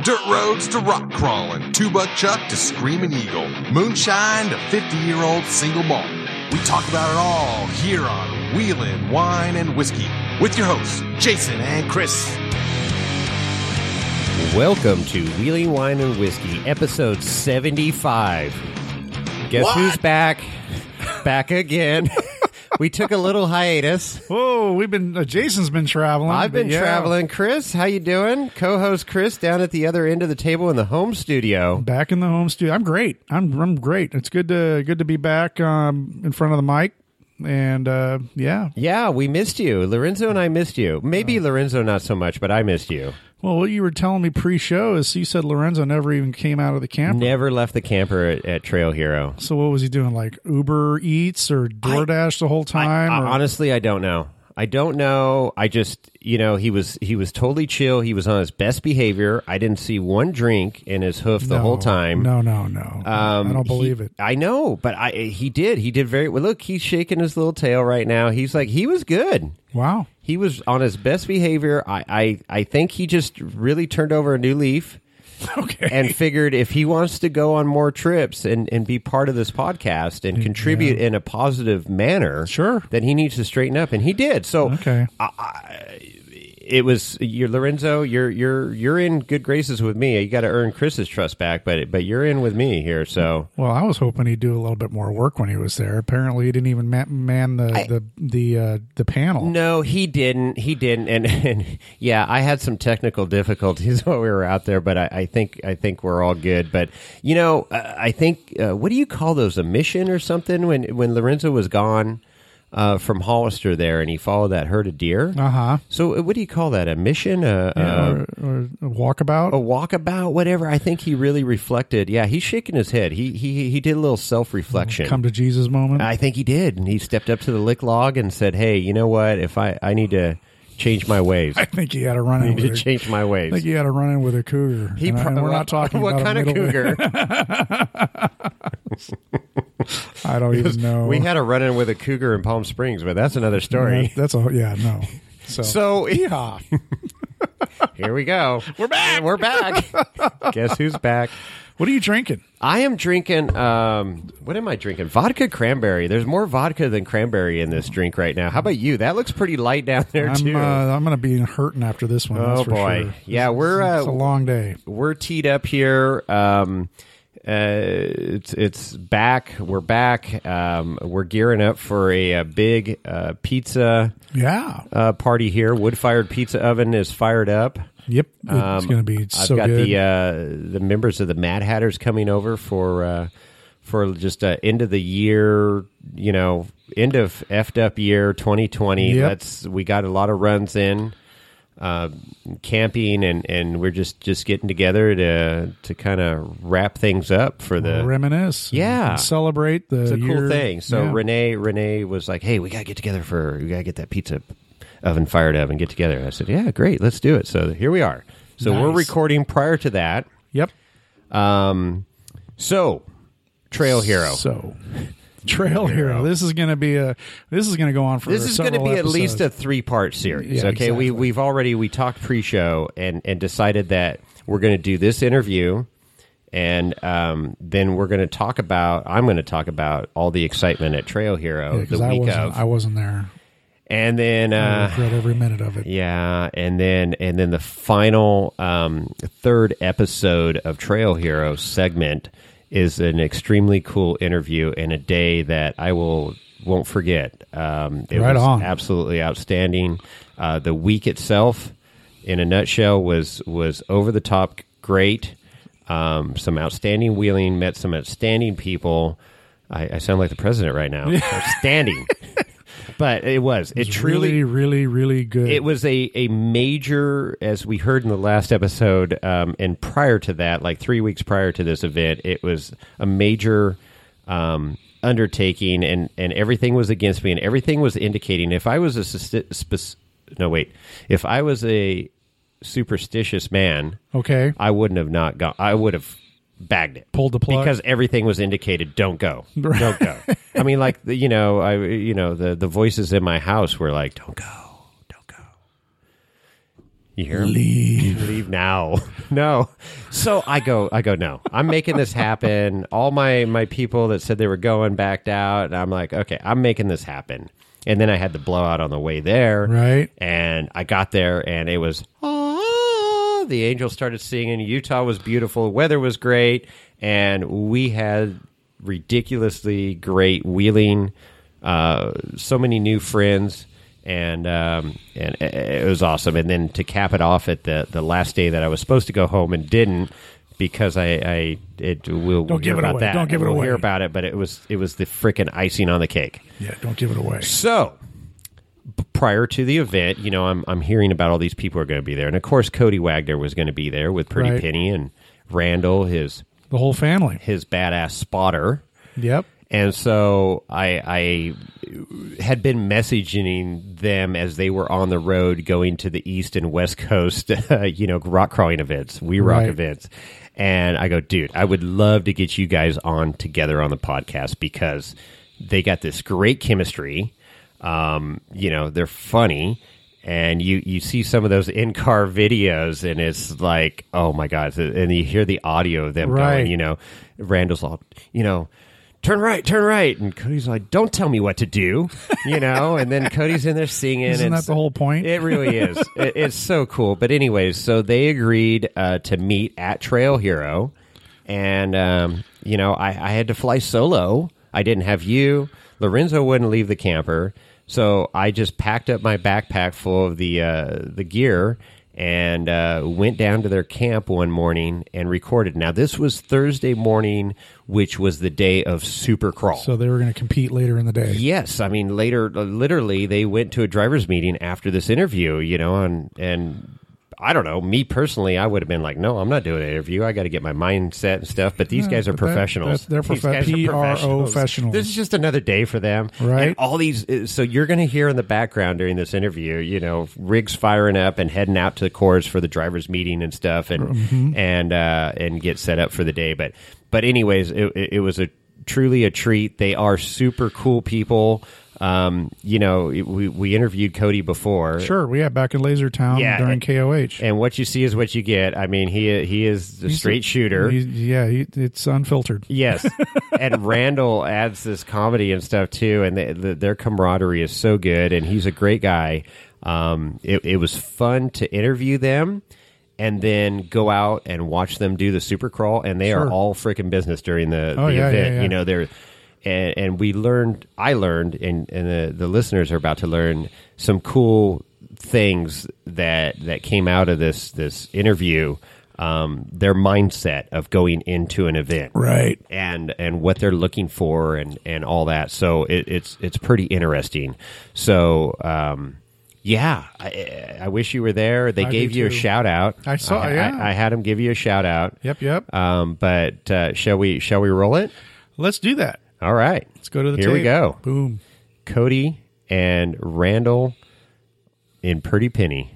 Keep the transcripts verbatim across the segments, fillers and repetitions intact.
dirt roads to rock crawling, two-buck chuck to screaming eagle, moonshine to fifty-year-old single malt. We talk about it all here on Wheelin' Wine and Whiskey with your hosts, Jason and Chris. Welcome to Wheeling Wine and Whiskey, episode seventy-five. Guess What? who's back? Back again. We took a little hiatus. Whoa, we've been. Uh, Jason's been traveling. I've been but yeah. traveling. Chris, how you doing? Co-host Chris down at the other end of the table in the home studio. Back in the home studio. I'm great. I'm I'm great. It's good to good to be back um, in front of the mic. And uh, yeah, Yeah, we missed you. Lorenzo and I missed you. Maybe Lorenzo not so much, but I missed you. well, what you were telling me pre-show is you said Lorenzo never even came out of the camper. Never left the camper at, at Trail Hero. So what was he doing? Like Uber Eats or DoorDash the whole time? I, I, or? honestly, I don't know. I don't know. I just, you know, he was he was totally chill. He was on his best behavior. I didn't see one drink in his hoof the No, whole time. No, no, no. Um, I don't believe he- it. I know, but I he did. He did very well. Look, he's shaking his little tail right now. He's like, he was good. Wow. He was on his best behavior. I, I, I think he just really turned over a new leaf. Okay. And figured if he wants to go on more trips and, and be part of this podcast and contribute in a positive manner, Sure. then he needs to straighten up, and he did. So, Okay. I, I, it was you're Lorenzo. You're you're you're in good graces with me. You got to earn Chris's trust back, but but you're in with me here. So, Well, I was hoping he'd do a little bit more work when he was there. Apparently, he didn't even ma- man the I- the the, uh, the panel. no, he didn't. He didn't. And, and yeah, I had some technical difficulties while we were out there, but I, I think I think we're all good. But you know, uh, I think uh, what do you call those? A mission or something? When when Lorenzo was gone uh, from Hollister there, and he followed that herd of deer. Uh huh. So uh, what do you call that? A mission? A, Yeah, a, or, or a walkabout. a walkabout? Whatever. I think he really reflected. Yeah, he's shaking his head. He he he did a little self reflection. Come to Jesus moment. I think he did, and he stepped up to the lick log and said, "Hey, you know what? If I, I need to change my ways, I think he had a run I in need with to a, change my I ways." think he had a run in with a cougar. He and, I- pro- and we're not talking what about kind a of middle- cougar? I don't even know. We had a run in with a cougar in Palm Springs, but that's another story. That- that's a yeah no. So, So yeehaw. here we go. We're back. We're back. Guess who's back? What are you drinking? I am drinking. Um, what am I drinking? Vodka cranberry. There's more vodka than cranberry in this drink right now. How about you? That looks pretty light down there I'm too. uh, I'm going to be hurting after this one. Oh, that's for boy. sure. Yeah, It's- we're, uh, It's a long day. We're teed up here. Um, uh, it's it's back. We're back. Um, we're gearing up for a, a big uh, pizza Yeah. uh, party here. Wood-fired pizza oven is fired up. Yep. It's Um, going to be I've so got good. the uh, the members of the Mad Hatters coming over for uh, for just uh, end of the year. You know, end of effed up year twenty twenty. Yep. Let's we got a lot of runs in. Uh, camping and, and we're just, just getting together to to kind of wrap things up for the. reminisce. and- Yeah. and celebrate the It's a year. cool thing. So Yeah. Renee Renee was like, "Hey, we gotta get together for we gotta get that pizza oven fired up and get together." I said, "Yeah, great, let's do it." So here we are. So we're Nice. recording prior to that. Yep. Um, so Trail Hero. So, Trail Hero. This is going to be a. This is going to go on for. This is going to several be at least a episodes. three-part series. Yeah, okay, we exactly. we've already we talked pre-show and and decided that we're going to do this interview, and um, then we're going to talk about. I'm going to talk about all the excitement at Trail Hero because the I week wasn't. of, I wasn't there. and then I uh, regret every minute of it. yeah, and then and then the final um, third episode of Trail Hero segment is an extremely cool interview and a day that I will won't forget. Um, it Right was on. absolutely outstanding. Uh, the week itself, in a nutshell, was was over the top great. Um, some outstanding wheeling, met some outstanding people. I, I sound like the president right now. Outstanding. But it was. It, It was truly, really, really, really good. it was a, a major, as we heard in the last episode, um, and prior to that, like three weeks prior to this event, it was a major um, undertaking, and, and everything was against me, and everything was indicating if I was a susti- spec- no wait, if I was a superstitious man, okay. I wouldn't have not gone. I would have bagged it. Pulled the plug. Because everything was indicated, don't go. Don't go. I mean, like, the, you know, I, you know, the, the voices in my house were like, don't go. Don't go. You hear 'em? Leave. Leave now. no. So I go, I go, no, I'm making this happen. All my, my people that said they were going backed out. And I'm like, okay, I'm making this happen. And then I had the blowout on the way there. Right. And I got there and it was, oh, the angels started singing. Utah was beautiful. Weather was great. And we had ridiculously great wheeling. Uh, so many new friends. And um, and it was awesome. And then to cap it off at the, the last day that I was supposed to go home and didn't because I, I it we'll don't hear give it about away. that. Don't give it we'll away. hear about it, but it was it was the frickin' icing on the cake. Yeah, don't give it away. So b- prior to the event, you know, I'm I'm hearing about all these people are going to be there, and of course Cody Wagner was going to be there with Pretty Right. Penny and Randall, his The whole family. his badass spotter. Yep. And so I, I had been messaging them as they were on the road going to the East and West Coast, uh, you know, rock crawling events, We Rock Right. events. And I go, dude, I would love to get you guys on together on the podcast because they got this great chemistry. Um, you know, they're funny. And you, you see some of those in-car videos, and it's like, oh, my God. And you hear the audio of them Right. going, you know, Randall's all, you know, turn right, turn right. And Cody's like, don't tell me what to do, you know? And then Cody's in there singing. Isn't and that the whole point? It really is. it, it's so cool. But anyways, so they agreed uh, to meet at Trail Hero. And, um, you know, I, I had to fly solo. I didn't have you. Lorenzo wouldn't leave the camper. So I just packed up my backpack full of the uh, the gear and uh, went down to their camp one morning and recorded. Now, this was Thursday morning, which was the day of Super Crawl. So they were going to compete later in the day. Yes. I mean, later, uh, literally, they went to a driver's meeting after this interview, you know, and, and I don't know, me personally, I would have been like, no, I'm not doing an interview. I got to get my mindset and stuff. But these Yeah, guys are but that- professionals. that's- they're These profe- guys are P R O professionals. professionals. This is just another day for them. Right. And all these, uh, so you're going to hear in the background during this interview, you know, rigs firing up and heading out to the course for the driver's meeting and stuff and, Mm-hmm. and, uh, and get set up for the day. But, but anyways, it, it, it was a truly a treat. They are super cool people. Um, you know, we, we interviewed Cody before. Sure, we had back in Lasertown Yeah, during and- K O H. And what you see is what you get. I mean, he he is a He's straight a- shooter. he's- yeah, he, it's unfiltered. Yes. And Randall adds this comedy and stuff too, and they, the, their camaraderie is so good, and he's a great guy. Um, it, it was fun to interview them and then go out and watch them do the super crawl, and they Sure. are all freaking business during the, Oh, the yeah, event. yeah, yeah. You know, they're and, and we learned, I learned, and, and the, the listeners are about to learn some cool things that that came out of this this interview. Um, their mindset of going into an event, Right. and and what they're looking for, and, and all that. So it, it's it's pretty interesting. So um, yeah, I, I wish you were there. They I gave do you a too. shout out. I saw- I, yeah. I, I had them give you a shout out. Yep, yep. Um, but uh, shall we shall we roll it? Let's do that. All right. Let's go to the Here we tape. go. Boom. Cody and Randall in Pretty Penny.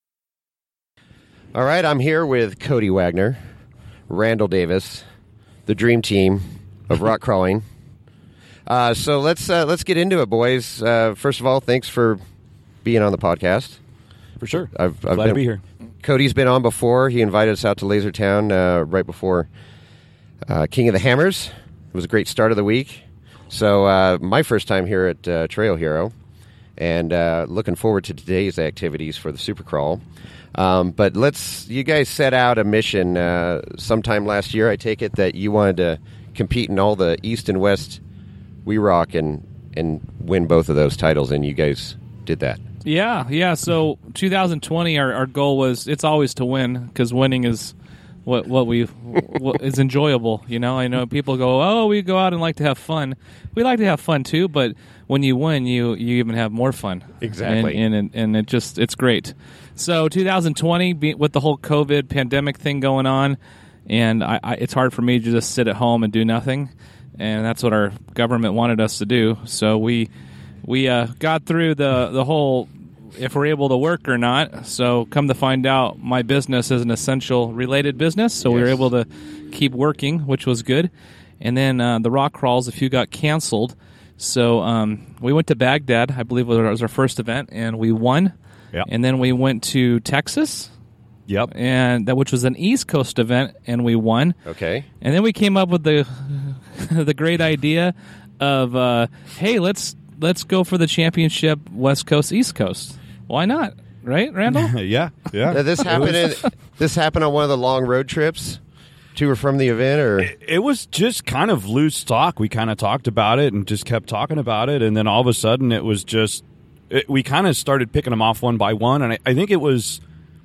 All right, I'm here with Cody Wagner, Randall Davis, the dream team of rock crawling. Uh, so let's uh, let's get into it, boys. Uh, first of all, thanks for being on the podcast. For sure. I've, I've Glad been, to be here. Cody's been on before. He invited us out to Lasertown uh, right before uh, King of the Hammers. It was a great start of the week. So uh, my first time here at uh, Trail Hero, and uh, looking forward to today's activities for the Supercrawl. Um, but let's, you guys set out a mission uh, sometime last year. I take it that you wanted to compete in all the East and West We Rock and and win both of those titles, and you guys did that. Yeah, yeah. So two thousand twenty, our, our goal was, it's always to win, because winning is what what we what is enjoyable. You know, I know people go, oh, we go out and like to have fun. We like to have fun too, but when you win, you you even have more fun. Exactly. and and, and it just it's great. So two thousand twenty, be, with the whole COVID pandemic thing going on, and I, I, it's hard for me to just sit at home and do nothing, and that's what our government wanted us to do. So we we uh, got through the the whole, if we're able to work or not. So come to find out, my business is an essential related business, so we were Yes. able to keep working, which was good. And then uh, the rock crawls, a few got canceled. So um, we went to Baghdad, I believe it was our first event, and we won. Yep. And then we went to Texas, Yep. and that which was an East Coast event, and we won. Okay. And then we came up with the the great idea of, uh, hey, let's let's go for the championship West Coast, East Coast. Why not? Right, Randall? yeah, yeah. Now, this happened. In, this happened on one of the long road trips to or from the event, or It, it was just kind of loose talk. We kind of talked about it and just kept talking about it, and then all of a sudden it was just it, we kind of started picking them off one by one. And I, I think it was,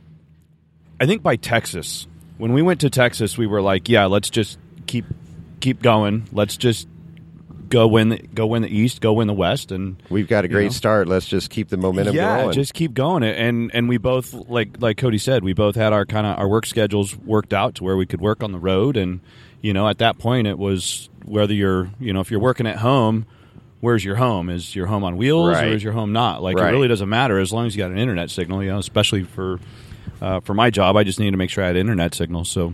I think by Texas, when we went to Texas, we were like, yeah, let's just keep keep going. Let's just go win the, go win the East, go win the West, and we've got a great you know. start. Let's just keep the momentum yeah, going. just keep going. And and we both, like like Cody said, we both had our kind of our work schedules worked out to where we could work on the road. And you know, at that point, it was whether you're you know if you're working at home, where's your home? Is your home on wheels Right. or is your home not? Like Right. it really doesn't matter as long as you got an internet signal. You know, especially for uh, for my job, I just needed to make sure I had internet signal. So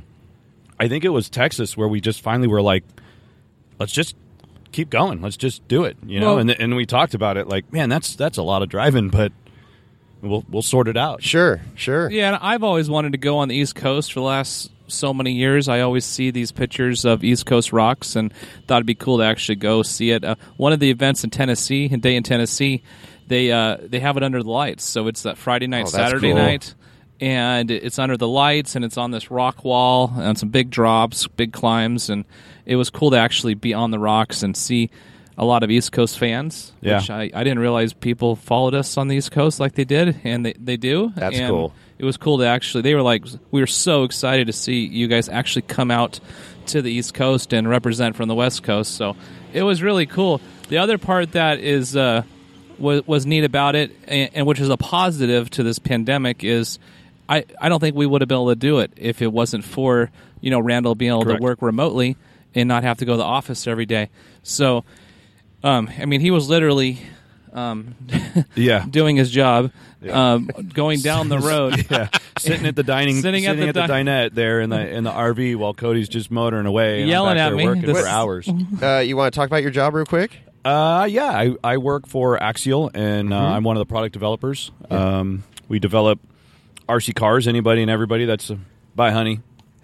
I think it was Texas where we just finally were like, let's just keep going. Let's just do it, you know. Well- and and we talked about it like, man, that's that's a lot of driving, but we'll we'll sort it out. Sure, sure. Yeah, and I've always wanted to go on the East Coast for the last so many years. I always see these pictures of East Coast rocks and thought it'd be cool to actually go see it. Uh, one of the events in Tennessee, in Dayton, Tennessee, they uh, they have it under the lights. So it's that Friday night, Oh, that's Saturday cool. night, and it's under the lights, and it's on this rock wall, and some big drops, big climbs, and it was cool to actually be on the rocks and see a lot of East Coast fans, Yeah. which I, I didn't realize people followed us on the East Coast like they did, and they, they do. That's And cool. It was cool to actually, they were like, we were so excited to see you guys actually come out to the East Coast and represent from the West Coast. So it was really cool. The other part that is uh, was, was neat about it, and, and which is a positive to this pandemic, is I, I don't think we would have been able to do it if it wasn't for, you know, Randall being able Correct. to work remotely and not have to go to the office every day. So, um, I mean, he was literally um, Yeah, doing his job, um, going down the road. yeah. Sitting at the dining, Sitting sitting, at at the the, di- dinette there in the in the R V while Cody's just motoring away, and Yelling I'm back at there me. working This- for hours. Uh, you want to talk about your job real quick? Uh, yeah, I, I work for Axial, and uh, I'm one of the product developers. Um, we develop R C cars. Anybody and everybody that's a, bye, honey.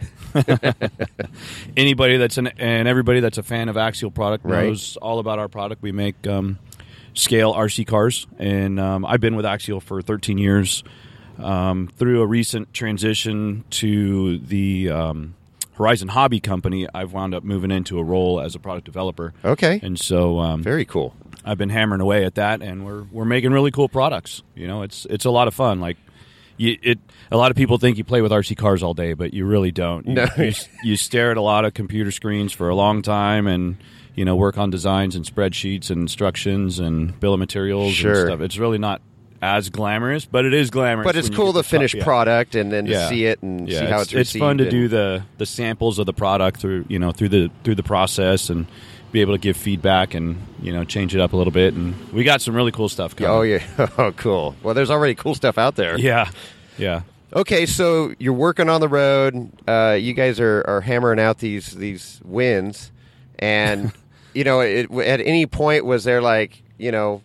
Anybody that's an and everybody that's a fan of Axial product Right. knows all about our product. We make um, scale R C cars, and um, I've been with Axial for thirteen years. Um, through a recent transition to the um, Horizon Hobby Company, I've wound up moving into a role as a product developer. Okay. And so um, Very cool. I've been hammering away at that, and we're we're making really cool products. You know, it's it's a lot of fun. Like, you, it a lot of people think you play with R C cars all day, but you really don't. You, No. you, you stare at a lot of computer screens for a long time, and you know, work on designs and spreadsheets and instructions and bill of materials Sure. and stuff. It's really not as glamorous, but it is glamorous. But it's when you cool get the to finished talk- yeah. product and then to Yeah. see it and Yeah, see how it's, it's it's received. fun to and- do the the samples of the product through you know through the through the process and be able to give feedback and you know change it up a little bit. And we got some really cool stuff coming. Oh, yeah. Oh, cool. Well, there's already cool stuff out there. yeah, yeah. Okay, so you're working on the road. Uh, you guys are, are hammering out these these wins, and you know, it, at any point was there like, you know,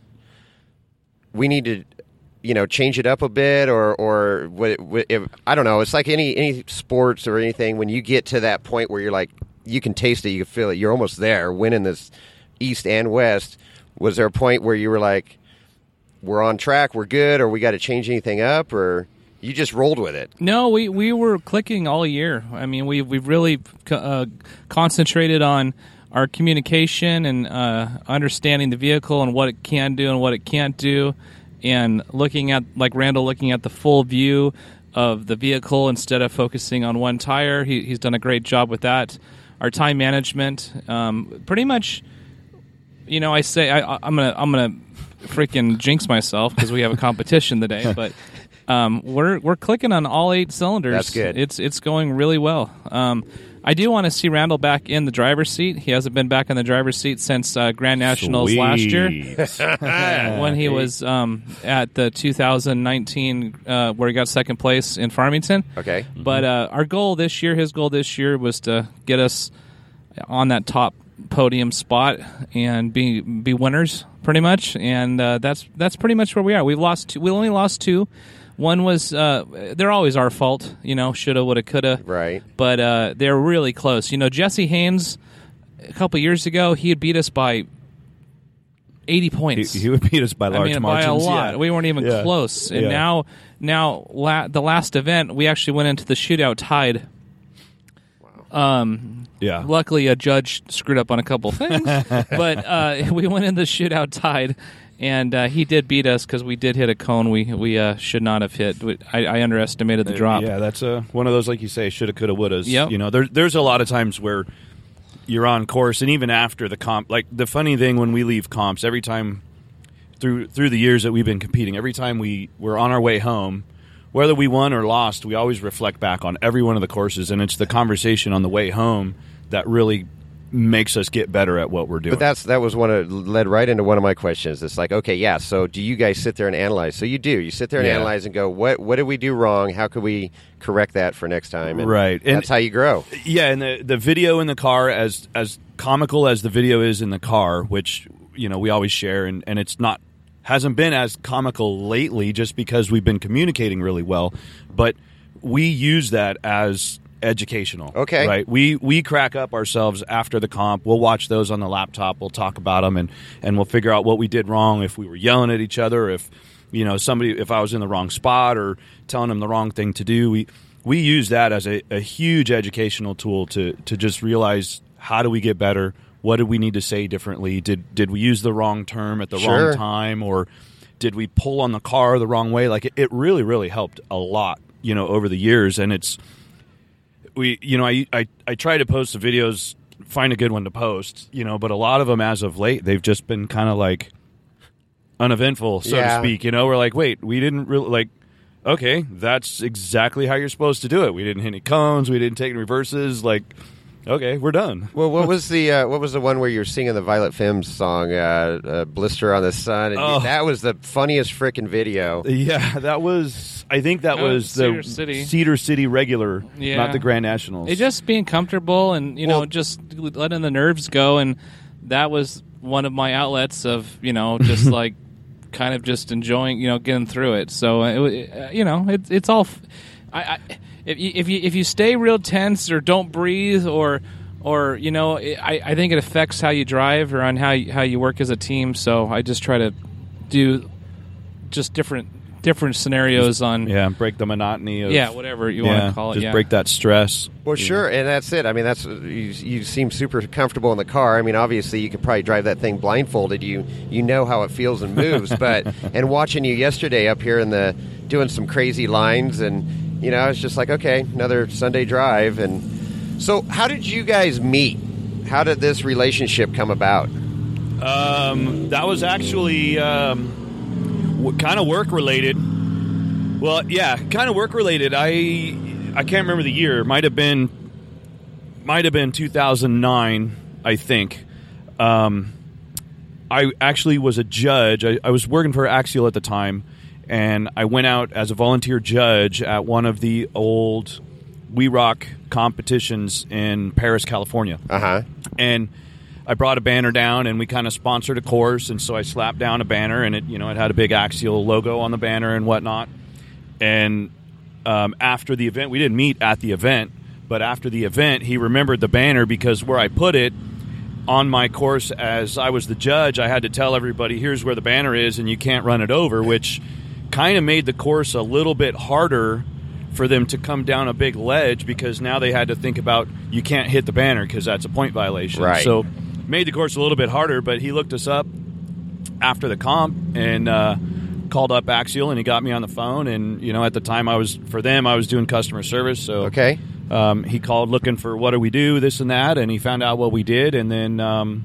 we need to, you know, change it up a bit, or or what? what- if, I don't know. It's like any any sports or anything. When you get to that point where you're like, you can taste it, you can feel it. You're almost there, winning this East and West. Was there a point where you were like, we're on track, we're good, or we got to change anything up, or you just rolled with it? No, we, we were clicking all year. I mean, we we've really uh, concentrated on our communication and uh, understanding the vehicle and what it can do and what it can't do, and looking at, like Randall, looking at the full view of the vehicle instead of focusing on one tire. He, he's done a great job with that. Our time management, um, pretty much. You know, I say I, I- I'm gonna I'm gonna freaking jinx myself because we have a competition today, but. Um, we're we're clicking on all eight cylinders. That's good. It's it's going really well. Um, I do want to see Randall back in the driver's seat. He hasn't been back in the driver's seat since uh, Grand Nationals last year when he was um, at the two thousand nineteen uh, where he got second place in Farmington. Okay. But uh, our goal this year, his goal this year, was to get us on that top podium spot and be be winners pretty much. And uh, that's that's pretty much where we are. We've lost two, we only lost two. One was uh, they're always our fault, you know, shoulda, woulda, coulda. Right. But uh, they're really close. You know, Jesse Haynes, a couple years ago, he had beat us by eighty points. He, he would beat us by large I mean, margins. by a lot. Yeah. We weren't even Yeah. close. And Yeah. now, now la- the last event, we actually went into the shootout tied. Um, Yeah. Luckily, a judge screwed up on a couple things, but uh, we went in the shootout tied, and uh, he did beat us because we did hit a cone we we uh, should not have hit. We, I, I underestimated the drop. Yeah, that's a, one of those, like you say, shoulda, coulda, wouldas. Yep. You know, there, there's a lot of times where you're on course, and even after the comp, like the funny thing when we leave comps, every time through through the years that we've been competing, every time we we're on our way home, whether we won or lost, we always reflect back on every one of the courses, and it's the conversation on the way home that really makes us get better at what we're doing. But that's that was one of led right into one of my questions. It's like, okay, yeah. So do you guys sit there and analyze? So you do. You sit there and Yeah. analyze and go, what what did we do wrong? How could we correct that for next time? And Right. And- that's how you grow. Yeah, and the the video in the car, as as comical as the video is in the car, which you know we always share, and, and it's not hasn't been as comical lately, just because we've been communicating really well, but we use that as educational. Okay. Right. We we crack up ourselves after the comp. We'll watch those on the laptop. We'll talk about them, and and we'll figure out what we did wrong, if we were yelling at each other, if you know somebody, if I was in the wrong spot or telling them the wrong thing to do. We we use that as a, a huge educational tool to to just realize, how do we get better? What did we need to say differently? Did did we use the wrong term at the Sure. wrong time, or did we pull on the car the wrong way? Like it, it really really helped a lot, you know, over the years. And it's we you know I, I I try to post the videos, find a good one to post, you know, but a lot of them as of late, they've just been kind of like uneventful, so Yeah. to speak. You know, we're like, wait, we didn't really like. Okay, that's exactly how you're supposed to do it. We didn't hit any cones. We didn't take any reverses. Like, okay, we're done. Well, what was the uh, what was the one where you were singing the Violet Femmes song, uh, uh, "Blister on the Sun"? And Oh. that was the funniest freaking video. Yeah, that was. I think that Oh, was Cedar the City. Cedar City regular, Yeah. not the Grand Nationals. It's just being comfortable and, you know, Well- just letting the nerves go. And that was one of my outlets of, you know, just like kind of just enjoying, you know, getting through it. So, it, it, you know, it, it's all. F- I, I, if, you, if, you, if you stay real tense or don't breathe or. Or, you know, I, I think it affects how you drive or on how you, how you work as a team. So I just try to do just different different scenarios on, yeah, break the monotony of yeah, whatever you yeah, want to call it. just yeah. break that stress. Well, sure, and that's it. I mean, that's you, you seem super comfortable in the car. I mean, obviously, you could probably drive that thing blindfolded. You you know how it feels and moves, but and watching you yesterday up here in the doing some crazy lines, and you know, I was just like, okay, another Sunday drive. And so, how did you guys meet? How did this relationship come about? Um, that was actually um, w- kind of work related. Well, yeah, kind of work related. I I can't remember the year. Might have been might have been two thousand nine, I think. Um, I actually was a judge. I, I was working for Axial at the time, and I went out as a volunteer judge at one of the old We Rock competitions in Paris, California. Uh huh. And I brought a banner down, and we kind of sponsored a course, and so I slapped down a banner, and it, you know, it had a big Axial logo on the banner and whatnot. And um, after the event, we didn't meet at the event, but after the event, he remembered the banner because where I put it on my course as I was the judge, I had to tell everybody, here's where the banner is, and you can't run it over, which kind of made the course a little bit harder for them to come down a big ledge, because now they had to think about, you can't hit the banner because that's a point violation. Right. So made the course a little bit harder, but he looked us up after the comp and uh, called up Axial, and he got me on the phone. And, you know, at the time I was, for them, I was doing customer service. So Okay. um, he called looking for what do we do, this and that, and he found out what we did. And then um,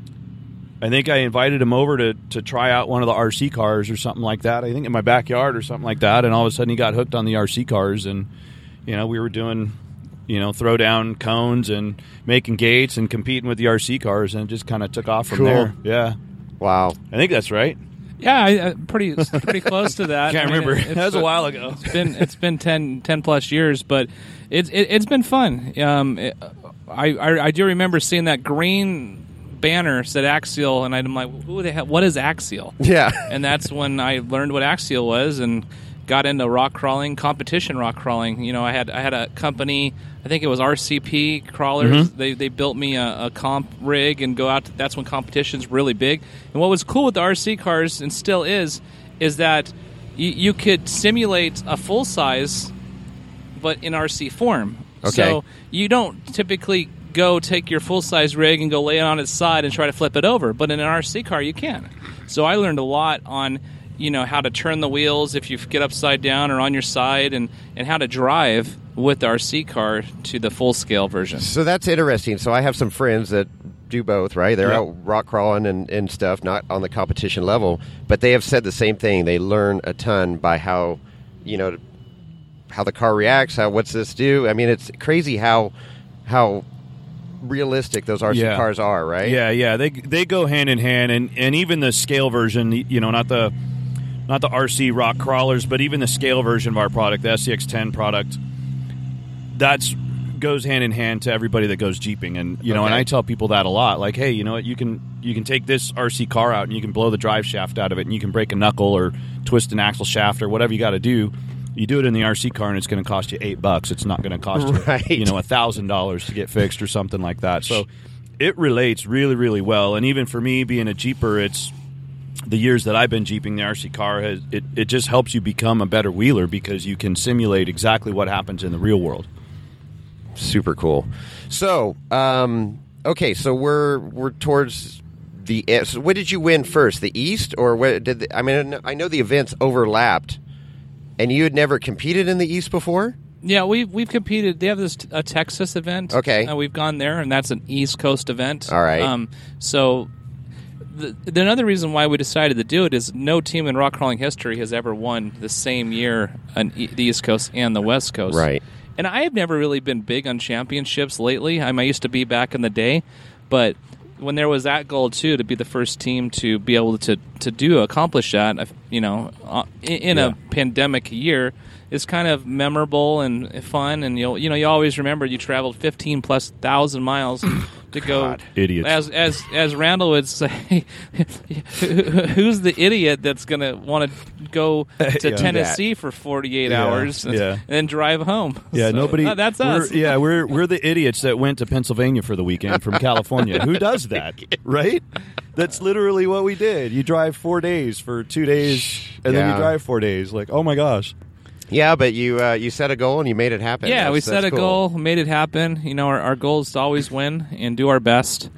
I think I invited him over to, to try out one of the R C cars or something like that. I think in my backyard or something like that. And all of a sudden he got hooked on the R C cars, and, you know, we were doing, you know, throw down cones and making gates and competing with the R C cars, and it just kind of took off from Cool. there. Yeah. Wow. I think that's right. Yeah, I, uh, pretty pretty close to that. Can't I mean, remember. it- That was a it's- while ago. It's been it's been ten, ten plus years, but it's it, it's been fun. Um, it, I, I I do remember seeing that green banner said Axial, and I'm like, who the hell? What is Axial? Yeah. And that's when I learned what Axial was, and got into rock crawling, competition rock crawling. You know, I had I had a company, I think it was R C P Crawlers. Mm-hmm. They they built me a, a comp rig and go out. To, that's when competition's really big. And what was cool with the R C cars, and still is, is that you, you could simulate a full size, but in R C form. Okay. So you don't typically go take your full size rig and go lay it on its side and try to flip it over, but in an R C car you can. So I learned a lot on, you know, how to turn the wheels if you get upside down or on your side, and, and how to drive with the R C car to the full scale version. So that's interesting. So I have some friends that do both, right? They're Yep. out rock crawling and, and stuff, not on the competition level, but they have said the same thing. They learn a ton by how, you know, how the car reacts, how what's this do? I mean, it's crazy how how realistic those R C Yeah. cars are, right? Yeah, yeah, they they go hand in hand, and, and even the scale version, you know, not the not the R C rock crawlers, but even the scale version of our product, the S C X ten product, that's goes hand in hand to everybody that goes jeeping, and you know, Okay. and I tell people that a lot, like, hey, you know what, you can you can take this R C car out and you can blow the drive shaft out of it, and you can break a knuckle or twist an axle shaft or whatever you got to do. You do it in the R C car, and it's going to cost you eight bucks. It's not going to cost Right. you, you know, a thousand dollars to get fixed or something like that. So it relates really, really well. And even for me, being a Jeeper, it's the years that I've been Jeeping the R C car. Has, it it just helps you become a better wheeler because you can simulate exactly what happens in the real world. Super cool. So, um, okay, so we're we're towards the. So what did you win first, the East, or what did the, I mean? I know the events overlapped. And you had never competed in the East before? Yeah, we've we've competed. They have this a Texas event. Okay. uh, we've gone there, and that's an East Coast event. All right. Um, so the, the another reason why we decided to do it is no team in rock crawling history has ever won the same year on e- the East Coast and the West Coast. Right. And I have never really been big on championships lately. I, mean, I used to be back in the day, but when there was that goal too, to be the first team to be able to to do accomplish that, you know, uh, in, in Yeah. a pandemic year, is kind of memorable and fun. And you'll you know you always remember you traveled fifteen plus thousand miles to go. idiots. As as as Randall would say, who's the idiot that's going to want to go to Yeah. Tennessee for forty-eight Yeah. hours and, Yeah. and then drive home? Yeah, So, nobody. uh, that's we're- us. Yeah, we're we're the idiots that went to Pennsylvania for the weekend from California. Who does that, right? That's literally what we did. You drive four days for two days, and then Yeah. you drive four days. Like, oh my gosh. Yeah, but you uh, you set a goal and you made it happen. Yeah, That's- we set that's a cool. goal, made it happen. You know, our, our goal is to always win and do our best.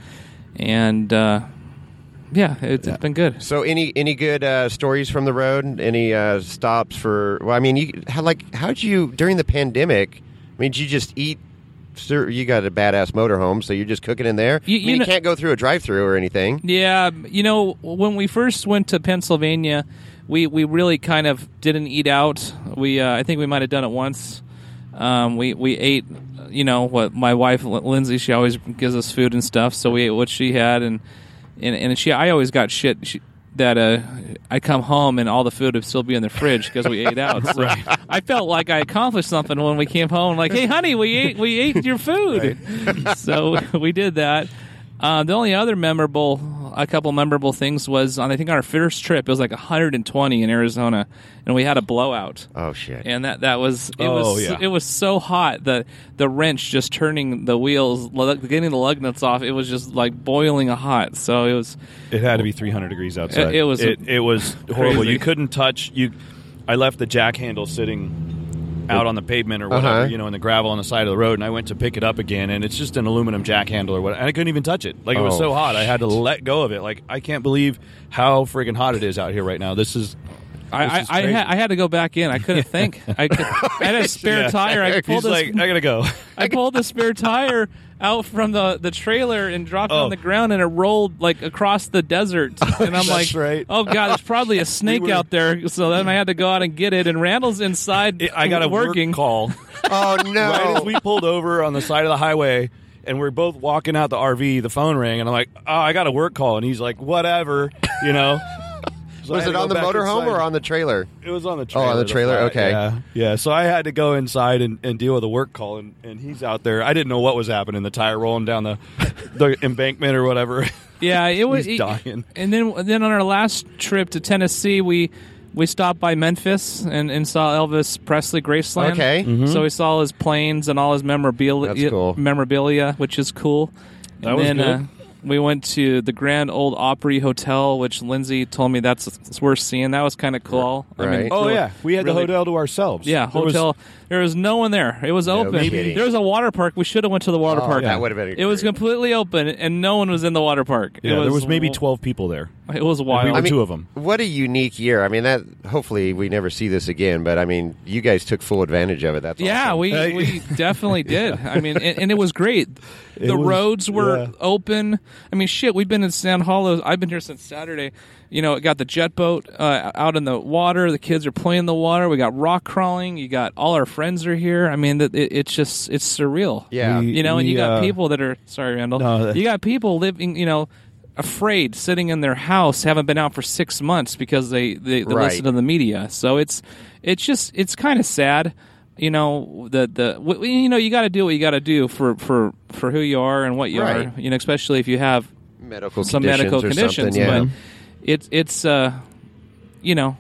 And uh, yeah, it's, it's been good. So, any any good uh, stories from the road? Any uh, stops for? Well, I mean, you how like how'd you during the pandemic? I mean, did you just eat? Sir, you got a badass motorhome, so you're just cooking in there. You- I mean, you you know- can't go through a drive-through or anything. Yeah, you know, when we first went to Pennsylvania, we, we really kind of didn't eat out. We uh, I think we might have done it once. Um, we we ate, you know, what my wife Lindsay, she always gives us food and stuff, so we ate what she had, and and, and she I always got shit. She, that uh, I come home and all the food would still be in the fridge because we ate out. So I felt like I accomplished something when we came home. Like, hey, honey, we ate we ate your food. So we did that. Uh, the only other memorable, a couple memorable things was on I think on our first trip. It was like one hundred twenty in Arizona, and we had a blowout. Oh shit! And that, that was it Oh, was yeah. it was so hot the the wrench just turning the wheels, lug- getting the lug nuts off. It was just like boiling hot. So it was It had to be three hundred degrees outside. It- it was It, it was horrible. crazy. You couldn't touch. You. I left the jack handle sitting out on the pavement or whatever, Uh-huh. you know, in the gravel on the side of the road, and I went to pick it up again, and it's just an aluminum jack handle or whatever, and I couldn't even touch it. Like, it was Oh. so hot, I had to let go of it. Like, I can't believe how friggin' hot it is out here right now. This is... I This I, is I, crazy. had, I had to go back in. I couldn't think. I, could, I had a spare Yeah. tire. I pulled He's this, like, I gotta go. I pulled the spare tire out from the, the trailer and dropped it Oh. on the ground, and it rolled like across the desert. And I'm That's like, right. oh god, there's probably a snake were- out there. So then I had to go out and get it. And Randall's inside. I got a working. work call. Oh no! Right as we pulled over on the side of the highway and we're both walking out the R V, the phone rang, and I'm like, oh, I got a work call. And he's like, whatever, you know. So I Was had it to on go the back motorhome inside. or on the trailer? It was on the Oh, trailer. on the trailer? flat, Okay. Yeah. yeah. So I had to go inside and, and deal with a work call, and, and he's out there. I didn't know what was happening. The tire rolling down the the embankment or whatever. Yeah, it was. He's dying. And then then on our last trip to Tennessee, we we stopped by Memphis and, and saw Elvis Presley Graceland. Okay. Mm-hmm. So we saw his planes and all his memorabilia, That's cool. memorabilia, which is cool. That and was then, good. Uh, we went to the Grand Old Opry Hotel, which Lindsay told me that's it's worth seeing. That was kind of cool. I mean, Right. Oh really- yeah, we had really- the hotel to ourselves. Yeah, There was- hotel. There was no one there. It was open. kidding. There was a water park. We should have went to the water Oh, park. that would have been It was great. completely open, and no one was in the water park. yeah, it there was maybe w- twelve people there. It was And wild. we were I mean, two of them. What a unique year. I mean, that hopefully we never see this again, but I mean, you guys took full advantage of it. That's Yeah, awesome. we, Uh, we definitely did. I mean, and, and it was great. It the was- roads were yeah. open. I mean, shit, we've been in San Hollow. I've been here since Saturday. You know, it got the jet boat uh, out in the water. The kids are playing in the water. We got rock crawling. You got all our friends are here. I mean, it, it, it's just, it's surreal. Yeah. We- You know, and you we, got uh, people that are, sorry, Randall. No, that- you got people living, you know, afraid, sitting in their house, haven't been out for six months because they, they, they Right. listen to the media. So it's, it's just, it's kind of sad. You know, the the w- you know you got to do what you got to do for, for, for who you are and what you Right. are. You know, especially if you have medical some conditions medical or conditions. something, yeah. But it's it's uh, you know,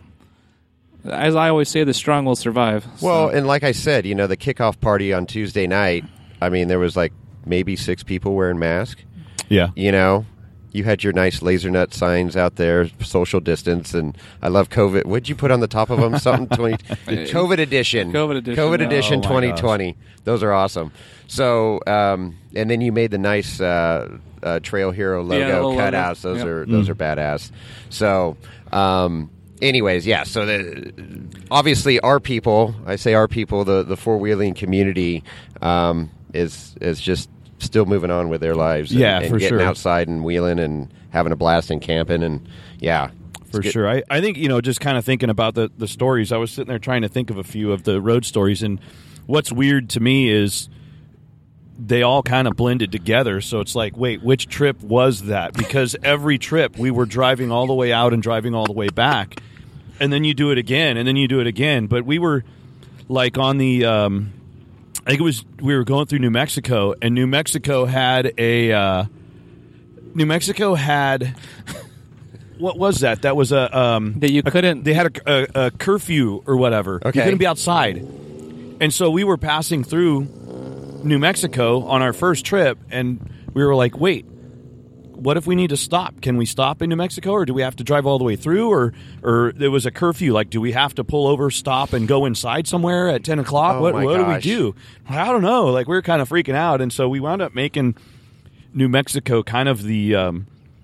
as I always say, the strong will survive. Well, So- and like I said, you know, the kickoff party on Tuesday night, I mean, there was like maybe six people wearing masks. Yeah. You know, you had your nice laser nut signs out there, social distance, and I love COVID. What'd you put on the top of them? Something twenty COVID edition. COVID edition. COVID Oh, edition my twenty twenty. Those are awesome. So, um, and then you made the nice uh, uh, Trail Hero logo Yeah, the little logo. cutouts. Those Yep. are those Mm. are badass. So, um, anyways, yeah. So the obviously our people, I say our people, the the four wheeling community um, is is just still moving on with their lives. And, Yeah, and for getting sure. outside and wheeling and having a blast and camping and yeah, it's For good. sure. I, I think, you know, just kind of thinking about the, the stories, I was sitting there trying to think of a few of the road stories, and what's weird to me is they all kind of blended together. So it's like, wait, which trip was that? Because every trip we were driving all the way out and driving all the way back, and then you do it again, and then you do it again. But we were like on the, um, I think it was, we were going through New Mexico, and New Mexico had a, uh, New Mexico had, what was that? That was a, um, that you a- couldn't. they had a, a, a curfew or whatever. Okay. You couldn't be outside. And so we were passing through New Mexico on our first trip, and we were like, wait, what if we need to stop? Can we stop in New Mexico, or do we have to drive all the way through? Or or there was a curfew. Like, do we have to pull over, stop, and go inside somewhere at ten o'clock? Oh, what my what do we gosh. do? I don't know. Like, we were kind of freaking out. And so we wound up making New Mexico kind of the um,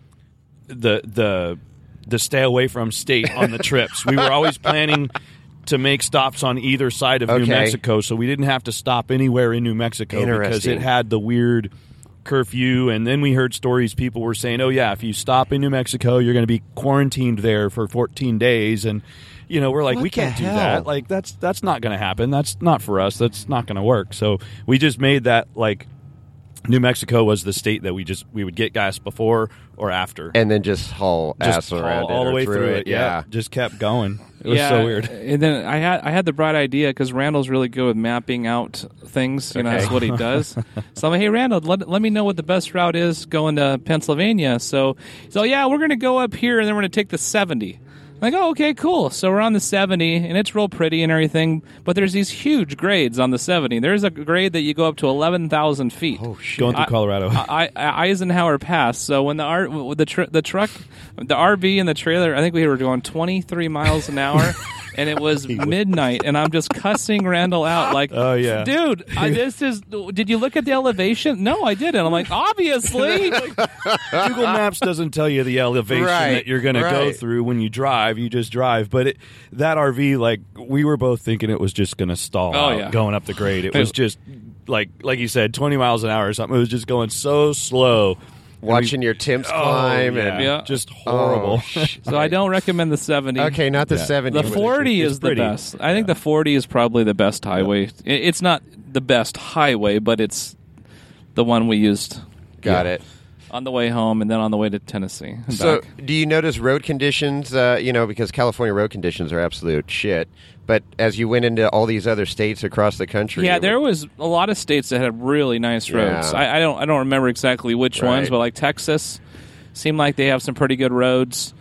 the the the stay away from state on the trips. We were always planning to make stops on either side of New Okay. Mexico, so we didn't have to stop anywhere in New Mexico because Interesting. it had the weird curfew. And then we heard stories, people were saying, oh yeah, if you stop in New Mexico, you're going to be quarantined there for fourteen days. And you know, we're like, What we the can't do hell? that. Like, that's that's not going to happen. That's not for us. That's not going to work. So we just made that, like, New Mexico was the state that we just we would get gas before or after. and then just haul just ass haul around all it the or way through, through it. Yeah. just kept going. It was yeah, so weird. And then I had I had the bright idea because Randall's really good with mapping out things. You know, Okay. that's what he does. So I'm like, hey, Randall, let, let me know what the best route is going to Pennsylvania. So, so yeah, we're going to go up here and then we're going to take the seventy. I'm like, oh, okay, cool. So we're on the seventy, and it's real pretty and everything, but there's these huge grades on the seventy. There's a grade that you go up to eleven thousand feet. Oh shit. Going through I- Colorado. I, I, Eisenhower Pass. So when the R, with the tr- the truck, the R V and the trailer, I think we were going twenty-three miles an hour, and it was midnight, and I'm just cussing Randall out like, Oh, yeah. dude, I, this is. Did you look at the elevation? No, I didn't. I'm like, obviously. Google Maps doesn't tell you the elevation Right, that you're going to go right. through when you drive. You just drive. But it, that R V, like, we were both thinking it was just going to stall Oh, out yeah. going up the grade. It was just, like like you said, twenty miles an hour or something. It was just going so slow. Watching your Tim's climb oh, yeah. and Yeah. Just horrible. Oh, sh- So I don't recommend the seventy. Okay, not the Yeah. seventy. The but forty it's is the pretty. best. I think the forty is probably the best highway. It- It's not the best highway, but it's the one we used Got it. on the way home and then on the way to Tennessee. and So, back. do you notice road conditions? Uh, you know, because California road conditions are absolute shit. But as you went into all these other states across the country, Yeah, it there was- was a lot of states that had really nice roads. Yeah. I, I don't I don't remember exactly which Right. ones, but like Texas seemed like they have some pretty good roads.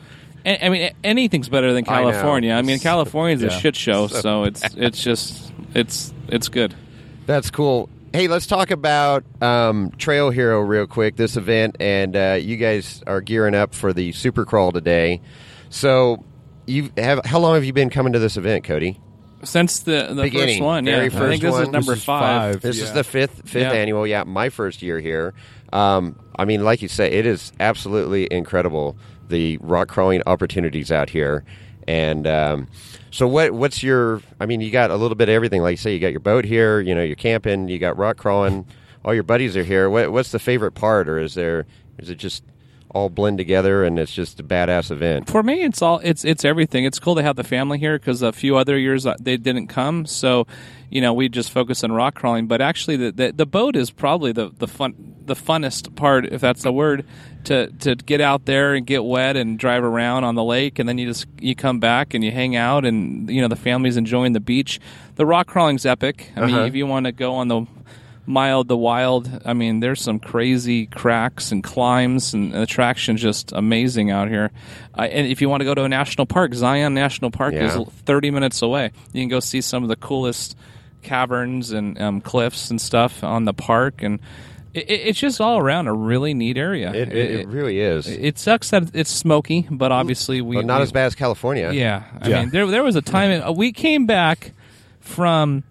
I mean, anything's better than I know. California. I, mean, California's a Yeah. shit show, so it's it's just it's it's good. That's cool. Hey, let's talk about um, Trail Hero real quick, this event, and uh, you guys are gearing up for the Super Crawl today. So, you have how long have you been coming to this event, Cody? Since the the Beginning. first one, Very yeah, first I think this one. is number This is five. five. This is Yeah. the fifth fifth Yeah. annual. Yeah, my first year here. Um, I mean, like you say, it is absolutely incredible, the rock crawling opportunities out here. And um, so, what what's your? I mean, you got a little bit of everything. Like you say, you got your boat here. You know, you're camping. You got rock crawling. All your buddies are here. What, what's the favorite part, or is there? Is it just all blend together and it's just a badass event? For me, it's all it's it's everything. It's cool to have the family here because a few other years uh, they didn't come, so you know we just focus on rock crawling. But actually, the the, the boat is probably the, the fun the funnest part, if that's the word, to to get out there and get wet and drive around on the lake, and then you just you come back and you hang out, and you know the family's enjoying the beach. The rock crawling's epic. I mean, Uh-huh. if you want to go on the mild to wild, I mean, there's some crazy cracks and climbs and attractions just amazing out here. Uh, and if you want to go to a national park, Zion National Park Yeah. is thirty minutes away. You can go see some of the coolest caverns and um, cliffs and stuff on the park. And it, it, it's just all around a really neat area. It, it, it really is. it sucks that it's smoky, but obviously we... But not we- as bad as California. Yeah. I Yeah. mean, there, there was a time... uh, we came back from...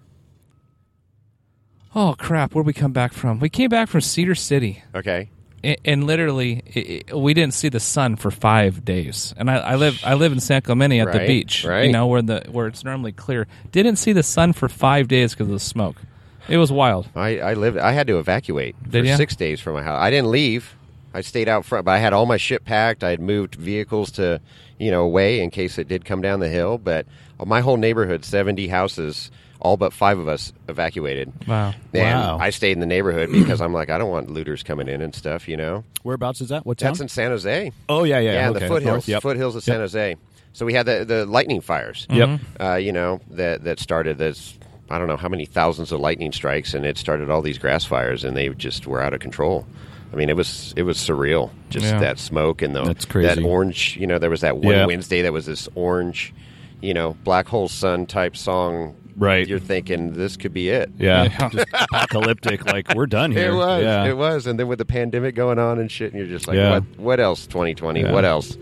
Oh, crap. Where'd we come back from? We came back from Cedar City. Okay. And, and literally, it, it, we didn't see the sun for five days. And I, I live, I live in San Clemente at the Right, beach, right. you know, where the where it's normally clear. Didn't see the sun for five days because of the smoke. It was wild. I, I lived. I had to evacuate Did for ya? six days from my house. I didn't leave. I stayed out front, but I had all my shit packed. I had moved vehicles to, you know, away in case it did come down the hill. But my whole neighborhood, seventy houses, all but five of us evacuated. Wow. And Wow. I stayed in the neighborhood because I'm like, I don't want looters coming in and stuff, you know. Whereabouts is that? What town? That's in San Jose. oh yeah, yeah, Yeah, okay. the foothills, North, yep. foothills of San Yep. Jose. So we had the the lightning fires. Yep. Uh, you know that that started this. I don't know how many thousands of lightning strikes, and it started all these grass fires, and they just were out of control. I mean, it was it was surreal. Just Yeah. that smoke and the That's crazy. that orange. You know, there was that one Yeah. Wednesday that was this orange, you know, Black Hole Sun type song. Right. You're thinking this could be it. Yeah, Yeah. just apocalyptic. Like we're done here. It was. Yeah. It was. And then with the pandemic going on and shit, and you're just like, Yeah. what What else, twenty twenty? Yeah. What else?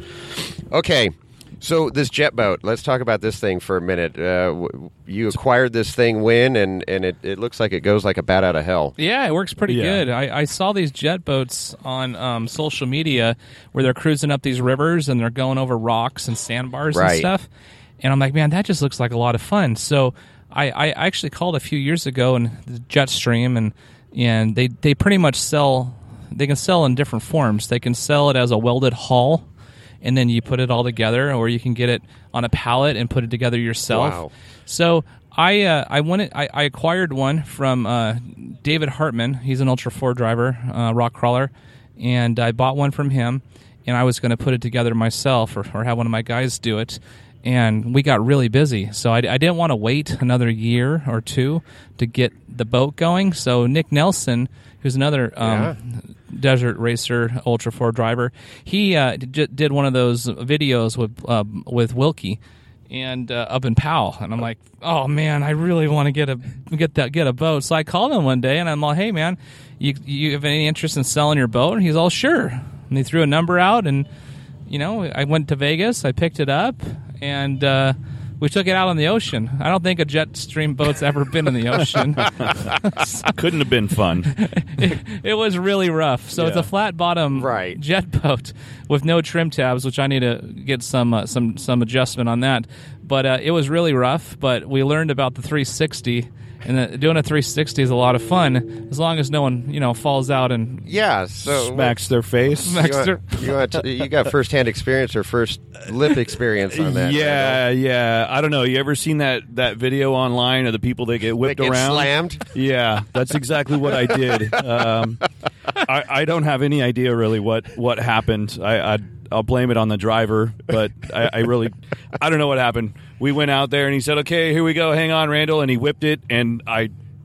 Okay. So this jet boat, let's talk about this thing for a minute. Uh, w- you acquired this thing when, and, and it, it looks like it goes like a bat out of hell. Yeah, it works pretty Yeah. good. I, I saw these jet boats on um, social media where they're cruising up these rivers and they're going over rocks and sandbars and Right. stuff. And I'm like, man, that just looks like a lot of fun. So I, I actually called a few years ago and Jetstream, and and they, they pretty much sell. They can sell in different forms. They can sell it as a welded hull, and then you put it all together, or you can get it on a pallet and put it together yourself. Wow. So I uh, I went I, I acquired one from uh, David Hartman. He's an Ultra four driver, uh, rock crawler, and I bought one from him. And I was going to put it together myself, or, or have one of my guys do it. And we got really busy, so I, I didn't want to wait another year or two to get the boat going. So Nick Nelson, who's another um, desert racer, Ultra four driver, he uh, d- did one of those videos with uh, with Wilkie, and uh, up in Powell, and I'm like, oh man, I really want to get a get that get a boat. So I called him one day, and I'm like, hey man, you you have any interest in selling your boat? And he's all sure, and he threw a number out, and you know, I went to Vegas, I picked it up, and uh, we took it out on the ocean. I don't think a Jetstream boat's ever been in the ocean. Couldn't have been fun. it, it was really rough. So it's Yeah. a flat bottom Right. jet boat with no trim tabs, which I need to get some uh, some some adjustment on that. But uh, it was really rough. But we learned about the three sixty, and the, doing a three sixty is a lot of fun as long as no one you know falls out and Yeah. So Smacks their face. Smacks You, their- want, you, want to, you got firsthand experience or first lip experience on that? yeah, Randall? yeah. I don't know. You ever seen that that video online of the people that get They whipped get around? slammed. Yeah, that's exactly what I did. Um, I, I don't have any idea really what what happened. I, I I'll blame it on the driver, but I, I really I don't know what happened. We went out there and he said, "Okay, here we go. Hang on, Randall," and he whipped it, and I